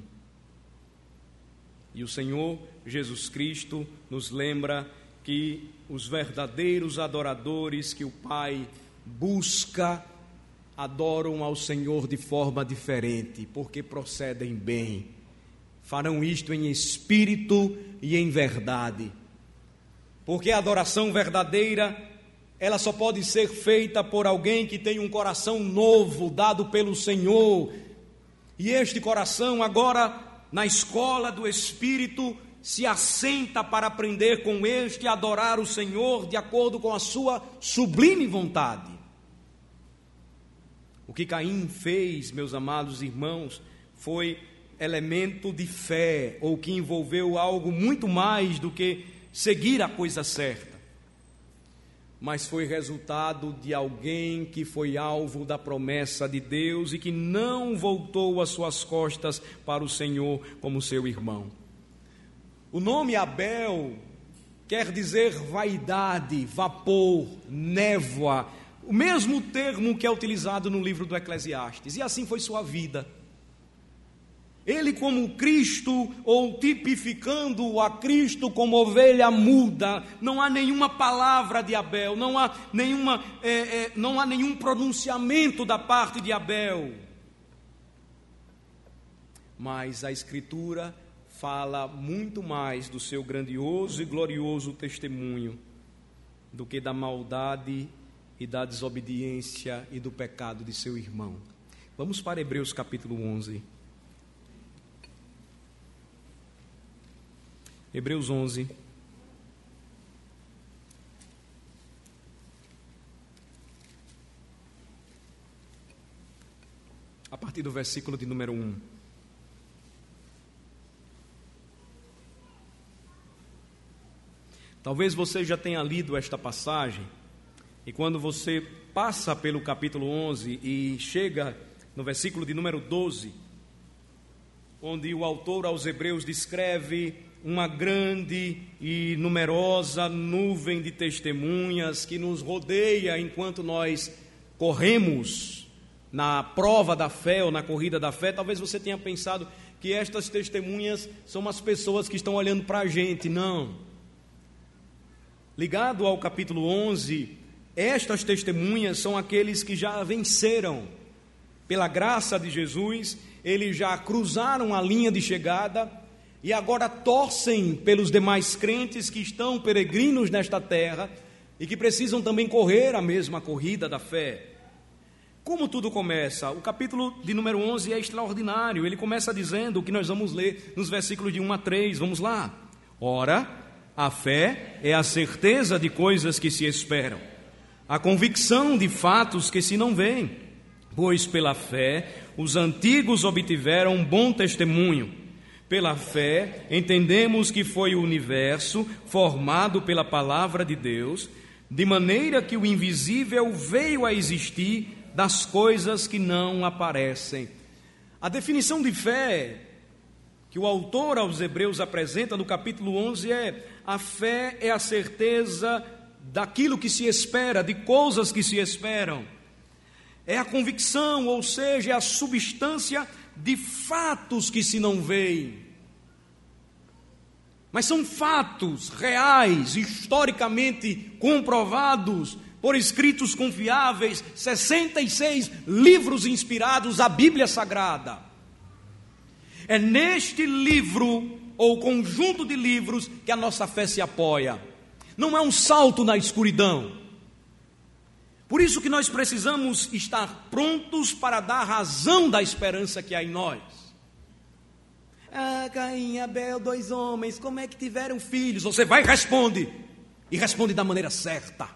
E o Senhor Jesus Cristo nos lembra que os verdadeiros adoradores que o Pai busca, adoram ao Senhor de forma diferente, porque procedem bem. Farão isto em espírito e em verdade. Porque a adoração verdadeira, ela só pode ser feita por alguém que tem um coração novo, dado pelo Senhor. E este coração agora, na escola do Espírito, se assenta para aprender com este e adorar o Senhor de acordo com a sua sublime vontade. O que Caim fez, meus amados irmãos, foi elemento de fé, ou que envolveu algo muito mais do que seguir a coisa certa, mas foi resultado de alguém que foi alvo da promessa de Deus e que não voltou as suas costas para o Senhor como seu irmão. O nome Abel quer dizer vaidade, vapor, névoa, o mesmo termo que é utilizado no livro do Eclesiastes, e assim foi sua vida. Ele como Cristo, ou tipificando a Cristo como ovelha muda, não há nenhuma palavra de Abel, não há, nenhuma, é, é, não há nenhum pronunciamento da parte de Abel. mas a Escritura fala muito mais do seu grandioso e glorioso testemunho do que da maldade e da desobediência e do pecado de seu irmão. Vamos para Hebreus capítulo onze. Hebreus onze. A partir do versículo de número um. Talvez você já tenha lido esta passagem, e quando você passa pelo capítulo onze e chega no versículo de número doze, onde o autor aos Hebreus descreve uma grande e numerosa nuvem de testemunhas que nos rodeia enquanto nós corremos na prova da fé ou na corrida da fé, talvez você tenha pensado que estas testemunhas são as pessoas que estão olhando para a gente. Não. Ligado ao capítulo onze, estas testemunhas são aqueles que já venceram. Pela graça de Jesus, eles já cruzaram a linha de chegada e agora torcem pelos demais crentes que estão peregrinos nesta terra e que precisam também correr a mesma corrida da fé. Como tudo começa? O capítulo de número onze é extraordinário. Ele começa dizendo o que nós vamos ler nos versículos de um a três. Vamos lá. Ora, a fé é a certeza de coisas que se esperam, a convicção de fatos que se não veem. Pois pela fé os antigos obtiveram um bom testemunho. Pela fé entendemos que foi o universo formado pela palavra de Deus, de maneira que o invisível veio a existir das coisas que não aparecem. A definição de fé que o autor aos Hebreus apresenta no capítulo onze é: a fé é a certeza daquilo que se espera, de coisas que se esperam. É a convicção, ou seja, é a substância de fatos que se não veem. Mas são fatos reais, historicamente comprovados, por escritos confiáveis, sessenta e seis livros inspirados, a Bíblia Sagrada. É neste livro, ou conjunto de livros, que a nossa fé se apoia. Não é um salto na escuridão. Por isso que nós precisamos estar prontos para dar razão da esperança que há em nós. Ah, Caim e Abel, dois homens, como é que tiveram filhos? Você vai e responde, e responde da maneira certa.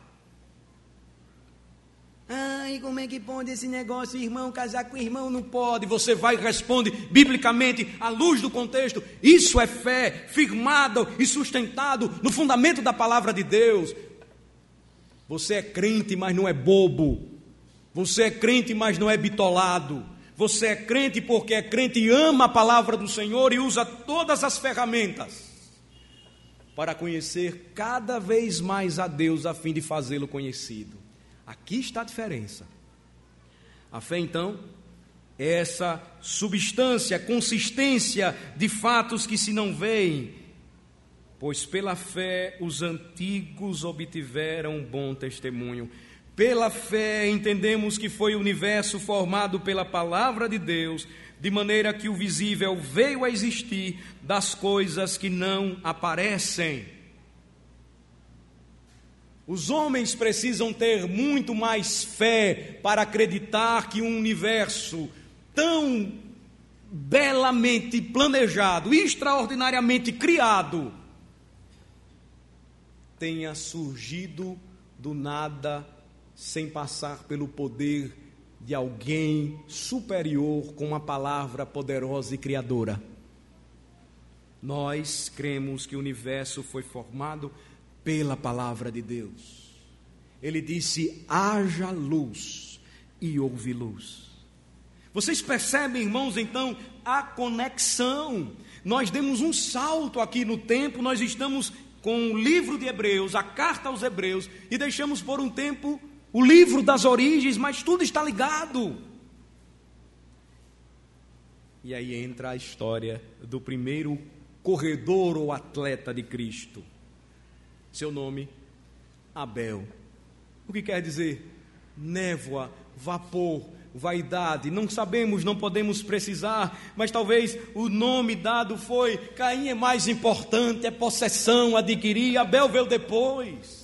Ai, como é que pode esse negócio, irmão casar com irmão? Não pode. Você vai e responde biblicamente, à luz do contexto. Isso é fé, firmado e sustentado no fundamento da palavra de Deus. Você é crente, mas não é bobo. Você é crente, mas não é bitolado. Você é crente porque é crente e ama a palavra do Senhor e usa todas as ferramentas para conhecer cada vez mais a Deus, a fim de fazê-lo conhecido. Aqui está a diferença. A fé, então, é essa substância, consistência de fatos que se não veem, pois pela fé os antigos obtiveram um bom testemunho. Pela fé entendemos que foi o universo formado pela palavra de Deus, de maneira que o visível veio a existir das coisas que não aparecem. Os homens precisam ter muito mais fé para acreditar que um universo tão belamente planejado, extraordinariamente criado, tenha surgido do nada, sem passar pelo poder de alguém superior com uma palavra poderosa e criadora. Nós cremos que o universo foi formado pela palavra de Deus. Ele disse: haja luz, e houve luz. Vocês percebem, irmãos, então, a conexão. Nós demos um salto aqui no tempo, nós estamos com o livro de Hebreus, a carta aos Hebreus, e deixamos por um tempo o livro das origens, mas tudo está ligado. E aí entra a história do primeiro corredor ou atleta de Cristo. Seu nome, Abel. O que quer dizer? Névoa, vapor, vaidade. Não sabemos, não podemos precisar, mas talvez o nome dado foi: Caim é mais importante, é possessão, adquirir, Abel veio depois.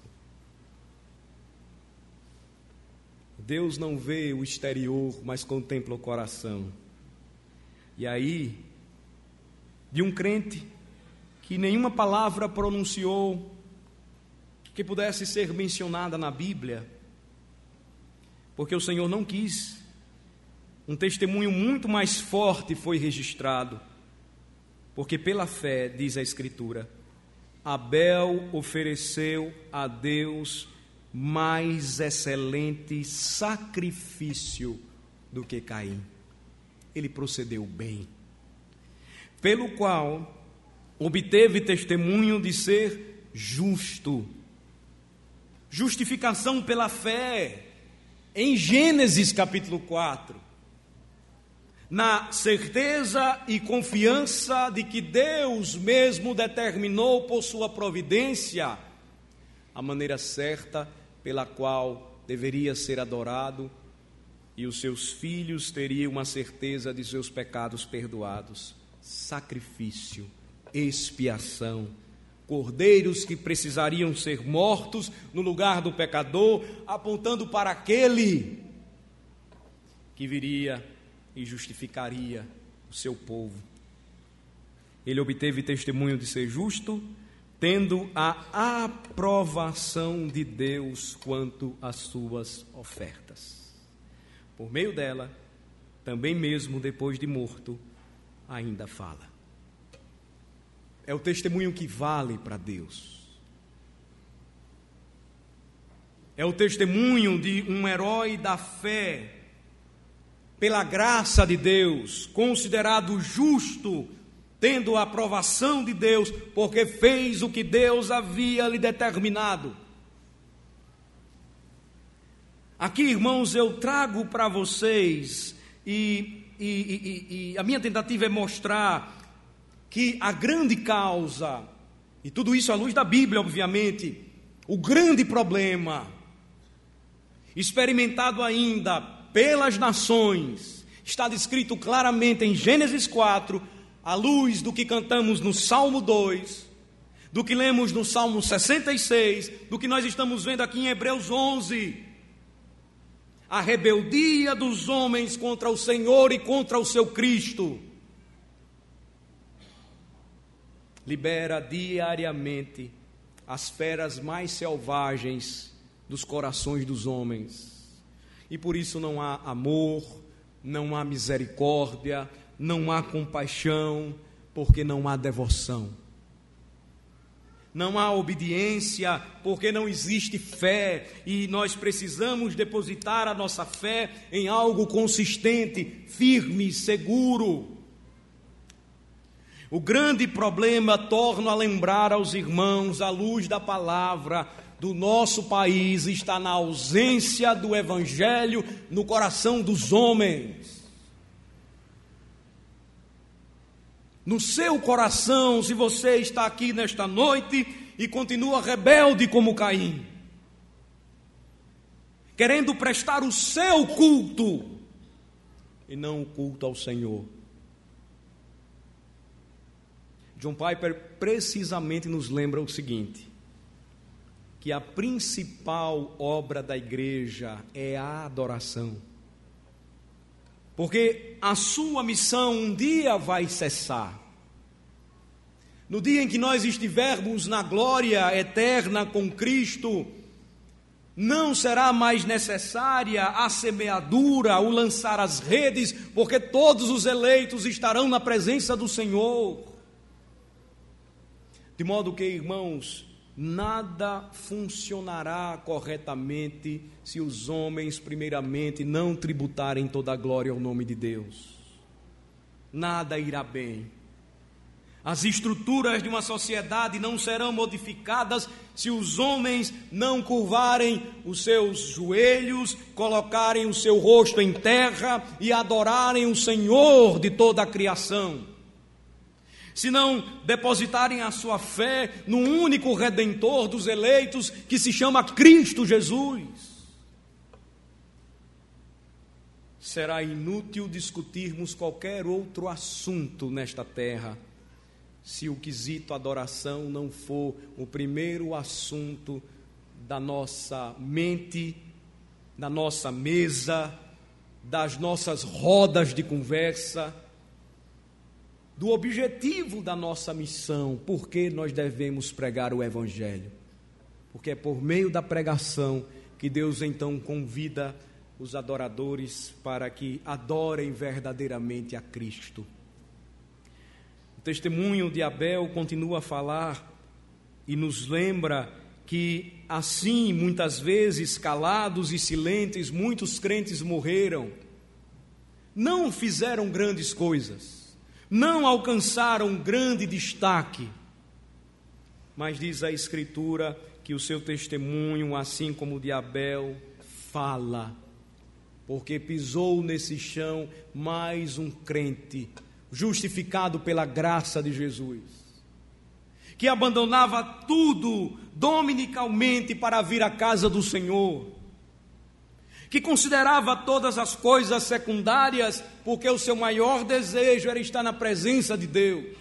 Deus não vê o exterior, mas contempla o coração. E aí, de um crente que nenhuma palavra pronunciou que pudesse ser mencionada na Bíblia, porque o Senhor não quis, um testemunho muito mais forte foi registrado, porque pela fé, diz a Escritura, Abel ofereceu a Deus mais excelente sacrifício do que Caim. Ele procedeu bem, pelo qual obteve testemunho de ser justo. Justificação pela fé, em Gênesis capítulo quatro, na certeza e confiança de que Deus mesmo determinou por sua providência a maneira certa pela qual deveria ser adorado, e os seus filhos teriam a certeza de seus pecados perdoados. Sacrifício, expiação, cordeiros que precisariam ser mortos no lugar do pecador, apontando para aquele que viria e justificaria o seu povo. Ele obteve testemunho de ser justo, tendo a aprovação de Deus quanto às suas ofertas. Por meio dela, também mesmo depois de morto, ainda fala. É o testemunho que vale para Deus. É o testemunho de um herói da fé, pela graça de Deus, considerado justo, tendo a aprovação de Deus, porque fez o que Deus havia lhe determinado. Aqui, irmãos, eu trago para vocês, e, e, e, e a minha tentativa é mostrar que a grande causa, e tudo isso à luz da Bíblia, obviamente, o grande problema, experimentado ainda pelas nações, está descrito claramente em Gênesis quatro, à luz do que cantamos no Salmo dois, do que lemos no Salmo sessenta e seis, do que nós estamos vendo aqui em Hebreus onze. A rebeldia dos homens contra o Senhor e contra o seu Cristo libera diariamente as feras mais selvagens dos corações dos homens. E por isso não há amor, não há misericórdia, não há compaixão, porque não há devoção. Não há obediência, porque não existe fé, e nós precisamos depositar a nossa fé em algo consistente, firme, seguro. O grande problema, torno a lembrar aos irmãos, à luz da palavra do nosso país, está na ausência do Evangelho no coração dos homens. No seu coração, se você está aqui nesta noite e continua rebelde como Caim, querendo prestar o seu culto e não o culto ao Senhor. John Piper precisamente nos lembra o seguinte, que a principal obra da igreja é a adoração. Porque a sua missão um dia vai cessar. No dia em que nós estivermos na glória eterna com Cristo, não será mais necessária a semeadura, o lançar as redes, porque todos os eleitos estarão na presença do Senhor. De modo que, irmãos, nada funcionará corretamente se os homens, primeiramente, não tributarem toda a glória ao nome de Deus. Nada irá bem. As estruturas de uma sociedade não serão modificadas se os homens não curvarem os seus joelhos, colocarem o seu rosto em terra e adorarem o Senhor de toda a criação. Se não depositarem a sua fé no único Redentor dos eleitos, que se chama Cristo Jesus. será inútil discutirmos qualquer outro assunto nesta terra, se o quesito adoração não for o primeiro assunto da nossa mente, da nossa mesa, das nossas rodas de conversa, do objetivo da nossa missão, por que nós devemos pregar o Evangelho. Porque é por meio da pregação que Deus então convida os adoradores para que adorem verdadeiramente a Cristo. O testemunho de Abel continua a falar e nos lembra que assim, muitas vezes, calados e silentes, muitos crentes morreram, não fizeram grandes coisas, não alcançaram grande destaque, mas diz a Escritura que o seu testemunho, assim como o de Abel, fala, porque pisou nesse chão mais um crente, justificado pela graça de Jesus, que abandonava tudo dominicalmente para vir à casa do Senhor, que considerava todas as coisas secundárias, porque o seu maior desejo era estar na presença de Deus,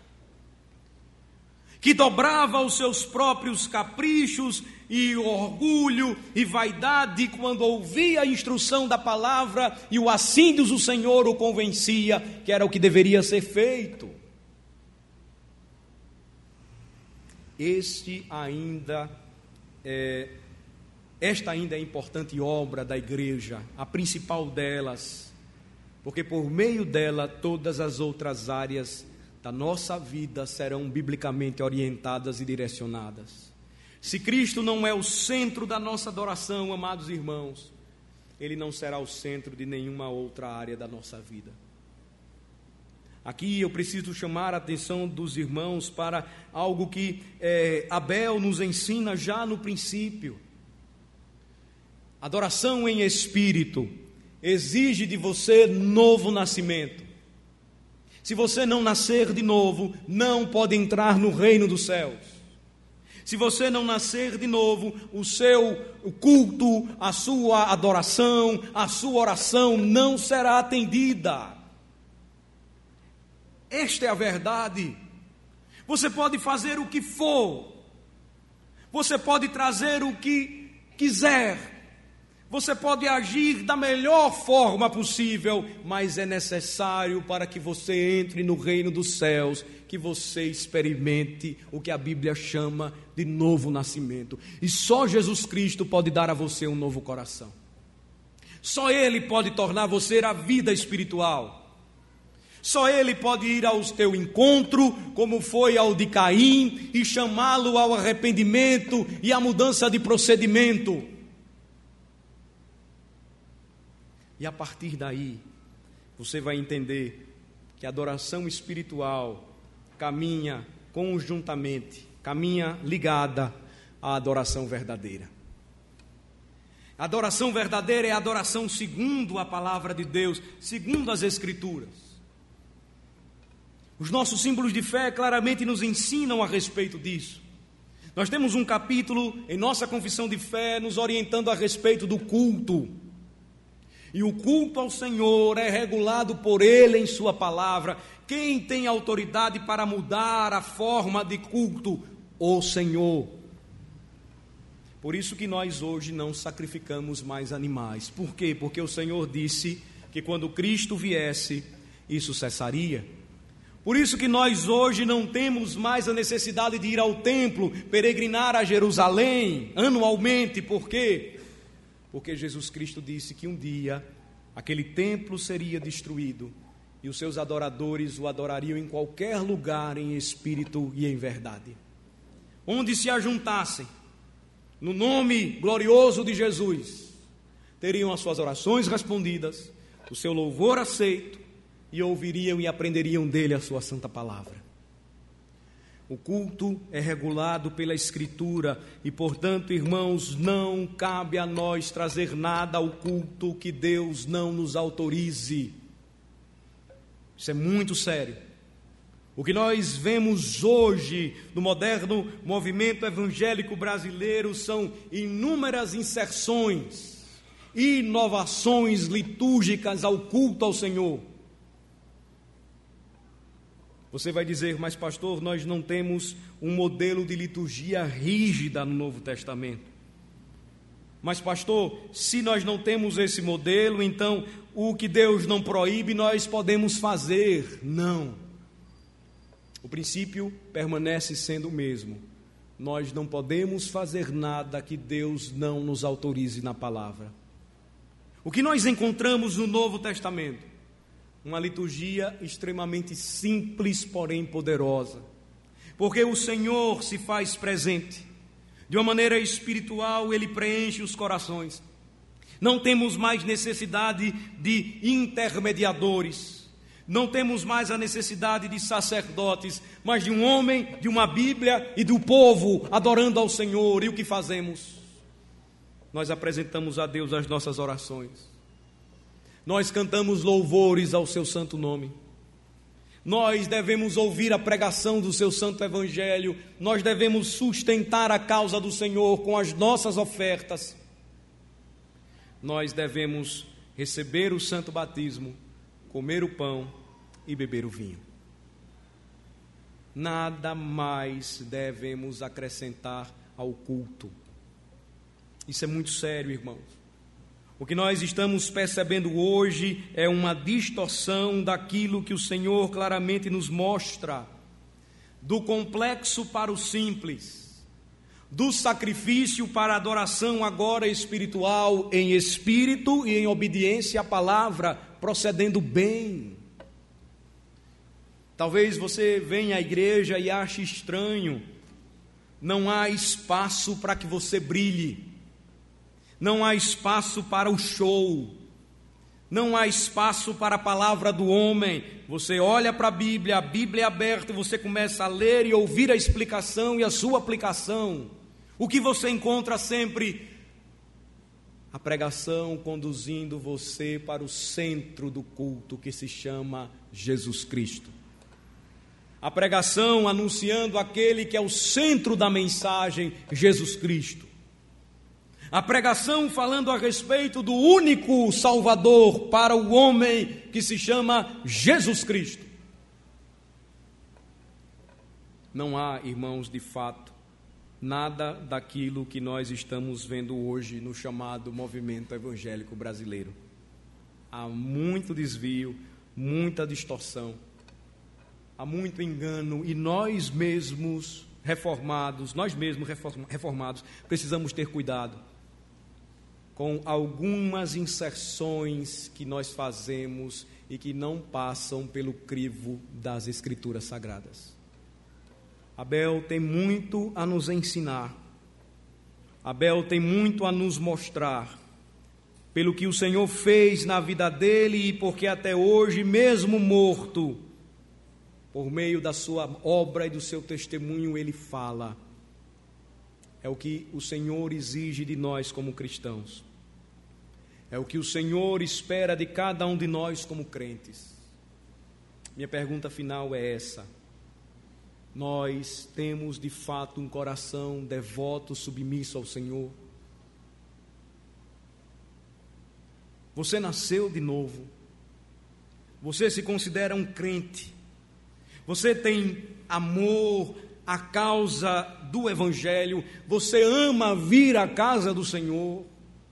que dobrava os seus próprios caprichos e orgulho e vaidade quando ouvia a instrução da palavra e o assim diz o Senhor o convencia que era o que deveria ser feito. Este ainda é, esta ainda é importante obra da igreja, a principal delas, porque por meio dela todas as outras áreas da nossa vida serão biblicamente orientadas e direcionadas. Se Cristo não é o centro da nossa adoração, amados irmãos, Ele não será o centro de nenhuma outra área da nossa vida. Aqui eu preciso chamar a atenção dos irmãos para algo que é, Abel nos ensina já no princípio. Adoração em espírito exige de você novo nascimento. Se você não nascer de novo, não pode entrar no reino dos céus. Se você não nascer de novo, o seu culto, a sua adoração, a sua oração não será atendida. Esta é a verdade. Você pode fazer o que for, você pode trazer o que quiser, você pode agir da melhor forma possível, mas é necessário para que você entre no reino dos céus, que você experimente o que a Bíblia chama de novo nascimento. E só Jesus Cristo pode dar a você um novo coração. Só Ele pode tornar você a vida espiritual. Só Ele pode ir ao teu encontro, como foi ao de Caim, e chamá-lo ao arrependimento e à mudança de procedimento. E a partir daí, você vai entender que a adoração espiritual caminha conjuntamente, caminha ligada à adoração verdadeira. A adoração verdadeira é a adoração segundo a palavra de Deus, segundo as Escrituras. Os nossos símbolos de fé claramente nos ensinam a respeito disso. Nós temos um capítulo em nossa confissão de fé nos orientando a respeito do culto. E o culto ao Senhor é regulado por Ele em sua palavra. Quem tem autoridade para mudar a forma de culto? O Senhor. Por isso que nós hoje não sacrificamos mais animais. Por quê? Porque o Senhor disse que quando Cristo viesse, isso cessaria. Por isso que nós hoje não temos mais a necessidade de ir ao templo, peregrinar a Jerusalém anualmente. Por quê? Porque Jesus Cristo disse que um dia aquele templo seria destruído e os seus adoradores o adorariam em qualquer lugar, em espírito e em verdade. Onde se ajuntassem, no nome glorioso de Jesus, teriam as suas orações respondidas, o seu louvor aceito e ouviriam e aprenderiam dele a sua santa palavra. O culto é regulado pela Escritura e, portanto, irmãos, não cabe a nós trazer nada ao culto que Deus não nos autorize. Isso é muito sério. O que nós vemos hoje no moderno movimento evangélico brasileiro são inúmeras inserções, inovações litúrgicas ao culto ao Senhor. Você vai dizer, mas pastor, nós não temos um modelo de liturgia rígida no Novo Testamento. Mas pastor, se nós não temos esse modelo, então o que Deus não proíbe nós podemos fazer. Não. O princípio permanece sendo o mesmo. Nós não podemos fazer nada que Deus não nos autorize na palavra. O que nós encontramos no Novo Testamento? Uma liturgia extremamente simples, porém poderosa. Porque o Senhor se faz presente. De uma maneira espiritual, Ele preenche os corações. Não temos mais necessidade de intermediadores. Não temos mais a necessidade de sacerdotes, mas de um homem, de uma Bíblia e do povo adorando ao Senhor. E o que fazemos? Nós apresentamos a Deus as nossas orações. Nós cantamos louvores ao seu santo nome. Nós devemos ouvir a pregação do seu santo evangelho. Nós devemos sustentar a causa do Senhor com as nossas ofertas. Nós devemos receber o santo batismo, comer o pão e beber o vinho. Nada mais devemos acrescentar ao culto. Isso é muito sério, irmãos. O que nós estamos percebendo hoje é uma distorção daquilo que o Senhor claramente nos mostra, do complexo para o simples, do sacrifício para a adoração agora espiritual em espírito e em obediência à palavra, procedendo bem. Talvez você venha à igreja e ache estranho, não há espaço para que você brilhe. Não há espaço para o show, não há espaço para a palavra do homem. Você olha para a Bíblia, a Bíblia é aberta, você começa a ler e ouvir a explicação e a sua aplicação. O que você encontra sempre? A pregação conduzindo você para o centro do culto que se chama Jesus Cristo. A pregação anunciando aquele que é o centro da mensagem, Jesus Cristo. A pregação falando a respeito do único Salvador para o homem que se chama Jesus Cristo. Não há, irmãos, de fato, nada daquilo que nós estamos vendo hoje no chamado movimento evangélico brasileiro. Há muito desvio, muita distorção, há muito engano e nós mesmos reformados, nós mesmos reformados, precisamos ter cuidado com algumas inserções que nós fazemos e que não passam pelo crivo das Escrituras Sagradas. Abel tem muito a nos ensinar. Abel tem muito a nos mostrar, pelo que o Senhor fez na vida dele e porque até hoje, mesmo morto, por meio da sua obra e do seu testemunho, ele fala. É o que o Senhor exige de nós como cristãos. É o que o Senhor espera de cada um de nós como crentes. Minha pergunta final é essa. Nós temos de fato um coração devoto, submisso ao Senhor? Você nasceu de novo. Você se considera um crente. Você tem amor à causa do Evangelho. Você ama vir à casa do Senhor.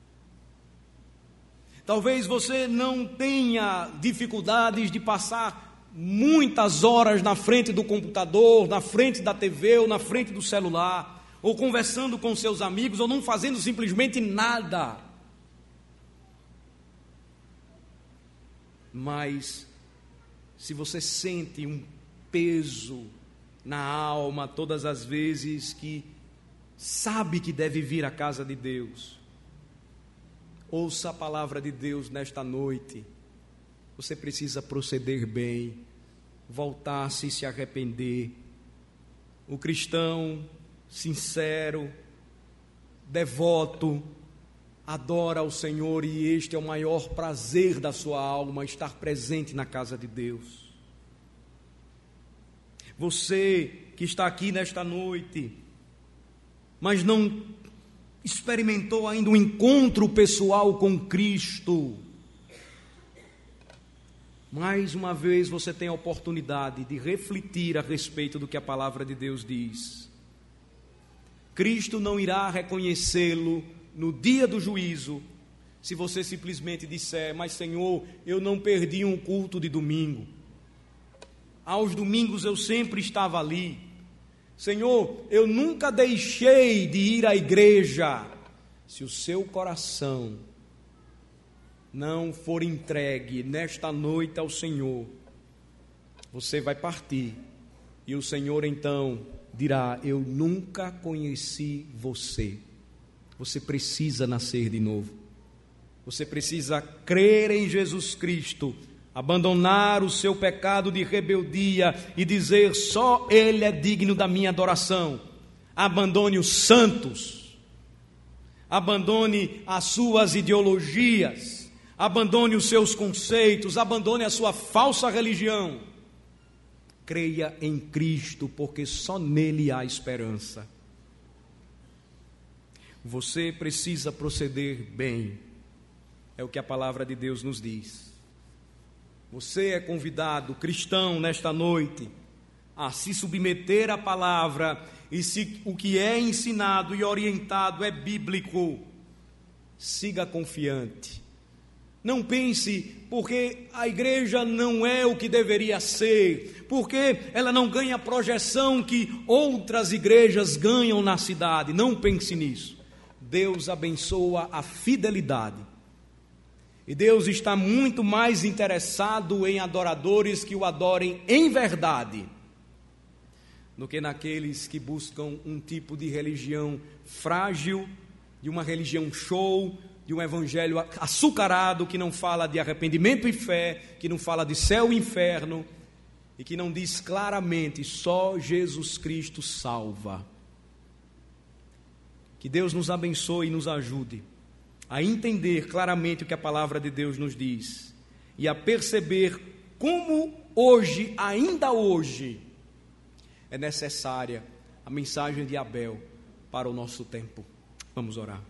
Talvez você não tenha dificuldades de passar muitas horas na frente do computador, na frente da T V ou na frente do celular, ou conversando com seus amigos, ou não fazendo simplesmente nada. Mas, se você sente um peso na alma todas as vezes que sabe que deve vir à casa de Deus, ouça a palavra de Deus nesta noite. Você precisa proceder bem, voltar-se e se arrepender. O cristão sincero, devoto, adora ao Senhor e este é o maior prazer da sua alma, estar presente na casa de Deus. Você que está aqui nesta noite, mas não experimentou ainda um encontro pessoal com Cristo, mais uma vez você tem a oportunidade de refletir a respeito do que a palavra de Deus diz. Cristo não irá reconhecê-lo no dia do juízo, se você simplesmente disser: mas Senhor, eu não perdi um culto de domingo, aos domingos eu sempre estava ali. Senhor, eu nunca deixei de ir à igreja. Se o seu coração não for entregue nesta noite ao Senhor, você vai partir, e o Senhor então dirá: eu nunca conheci você. Você precisa nascer de novo. Você precisa crer em Jesus Cristo, abandonar o seu pecado de rebeldia e dizer: só Ele é digno da minha adoração. Abandone os santos, abandone as suas ideologias, abandone os seus conceitos, abandone a sua falsa religião. Creia em Cristo, porque só nele há esperança. Você precisa proceder bem, é o que a palavra de Deus nos diz. Você é convidado, cristão, nesta noite, a se submeter à palavra, e se o que é ensinado e orientado é bíblico, siga confiante. Não pense, porque a igreja não é o que deveria ser, porque ela não ganha a projeção que outras igrejas ganham na cidade. Não pense nisso. Deus abençoa a fidelidade. E Deus está muito mais interessado em adoradores que o adorem em verdade, do que naqueles que buscam um tipo de religião frágil, de uma religião show, de um evangelho açucarado, que não fala de arrependimento e fé, que não fala de céu e inferno, e que não diz claramente: só Jesus Cristo salva. Que Deus nos abençoe e nos ajude a entender claramente o que a palavra de Deus nos diz, e a perceber como hoje, ainda hoje, é necessária a mensagem de Abel para o nosso tempo. Vamos orar.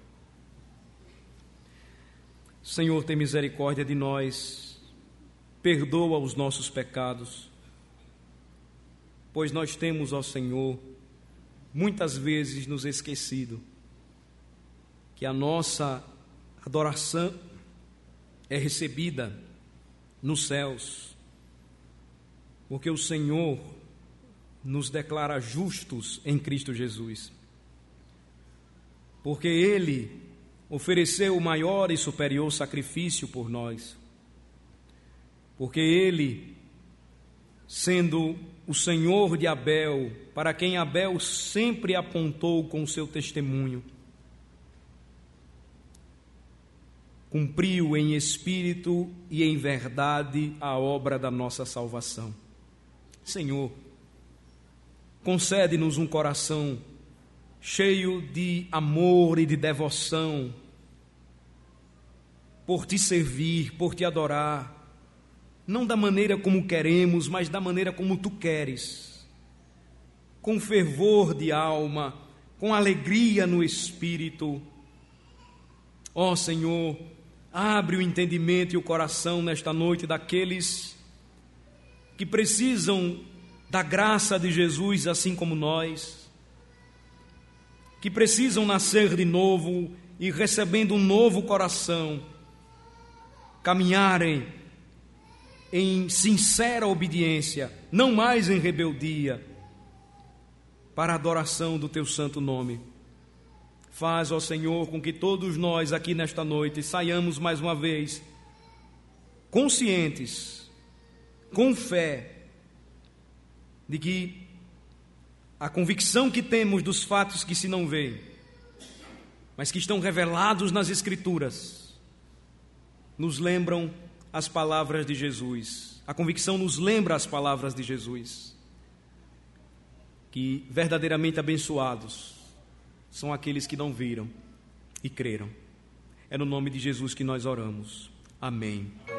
Senhor, tem misericórdia de nós, perdoa os nossos pecados, pois nós temos, ó Senhor, muitas vezes nos esquecido que a nossa adoração é recebida nos céus, porque o Senhor nos declara justos em Cristo Jesus, porque Ele ofereceu o maior e superior sacrifício por nós, porque Ele, sendo o Senhor de Abel, para quem Abel sempre apontou com o seu testemunho, cumpriu em espírito e em verdade a obra da nossa salvação. Senhor, concede-nos um coração cheio de amor e de devoção por Te servir, por Te adorar, não da maneira como queremos, mas da maneira como Tu queres, com fervor de alma, com alegria no espírito. Ó Senhor, abre o entendimento e o coração nesta noite daqueles que precisam da graça de Jesus, assim como nós, que precisam nascer de novo e, recebendo um novo coração, caminharem em sincera obediência, não mais em rebeldia, para a adoração do Teu santo nome. Faz, ó Senhor, com que todos nós aqui nesta noite saiamos mais uma vez conscientes, com fé, de que a convicção que temos dos fatos que se não veem, mas que estão revelados nas Escrituras, nos lembram as palavras de Jesus. A convicção nos lembra as palavras de Jesus, que verdadeiramente abençoados são aqueles que não viram e creram. É no nome de Jesus que nós oramos. Amém.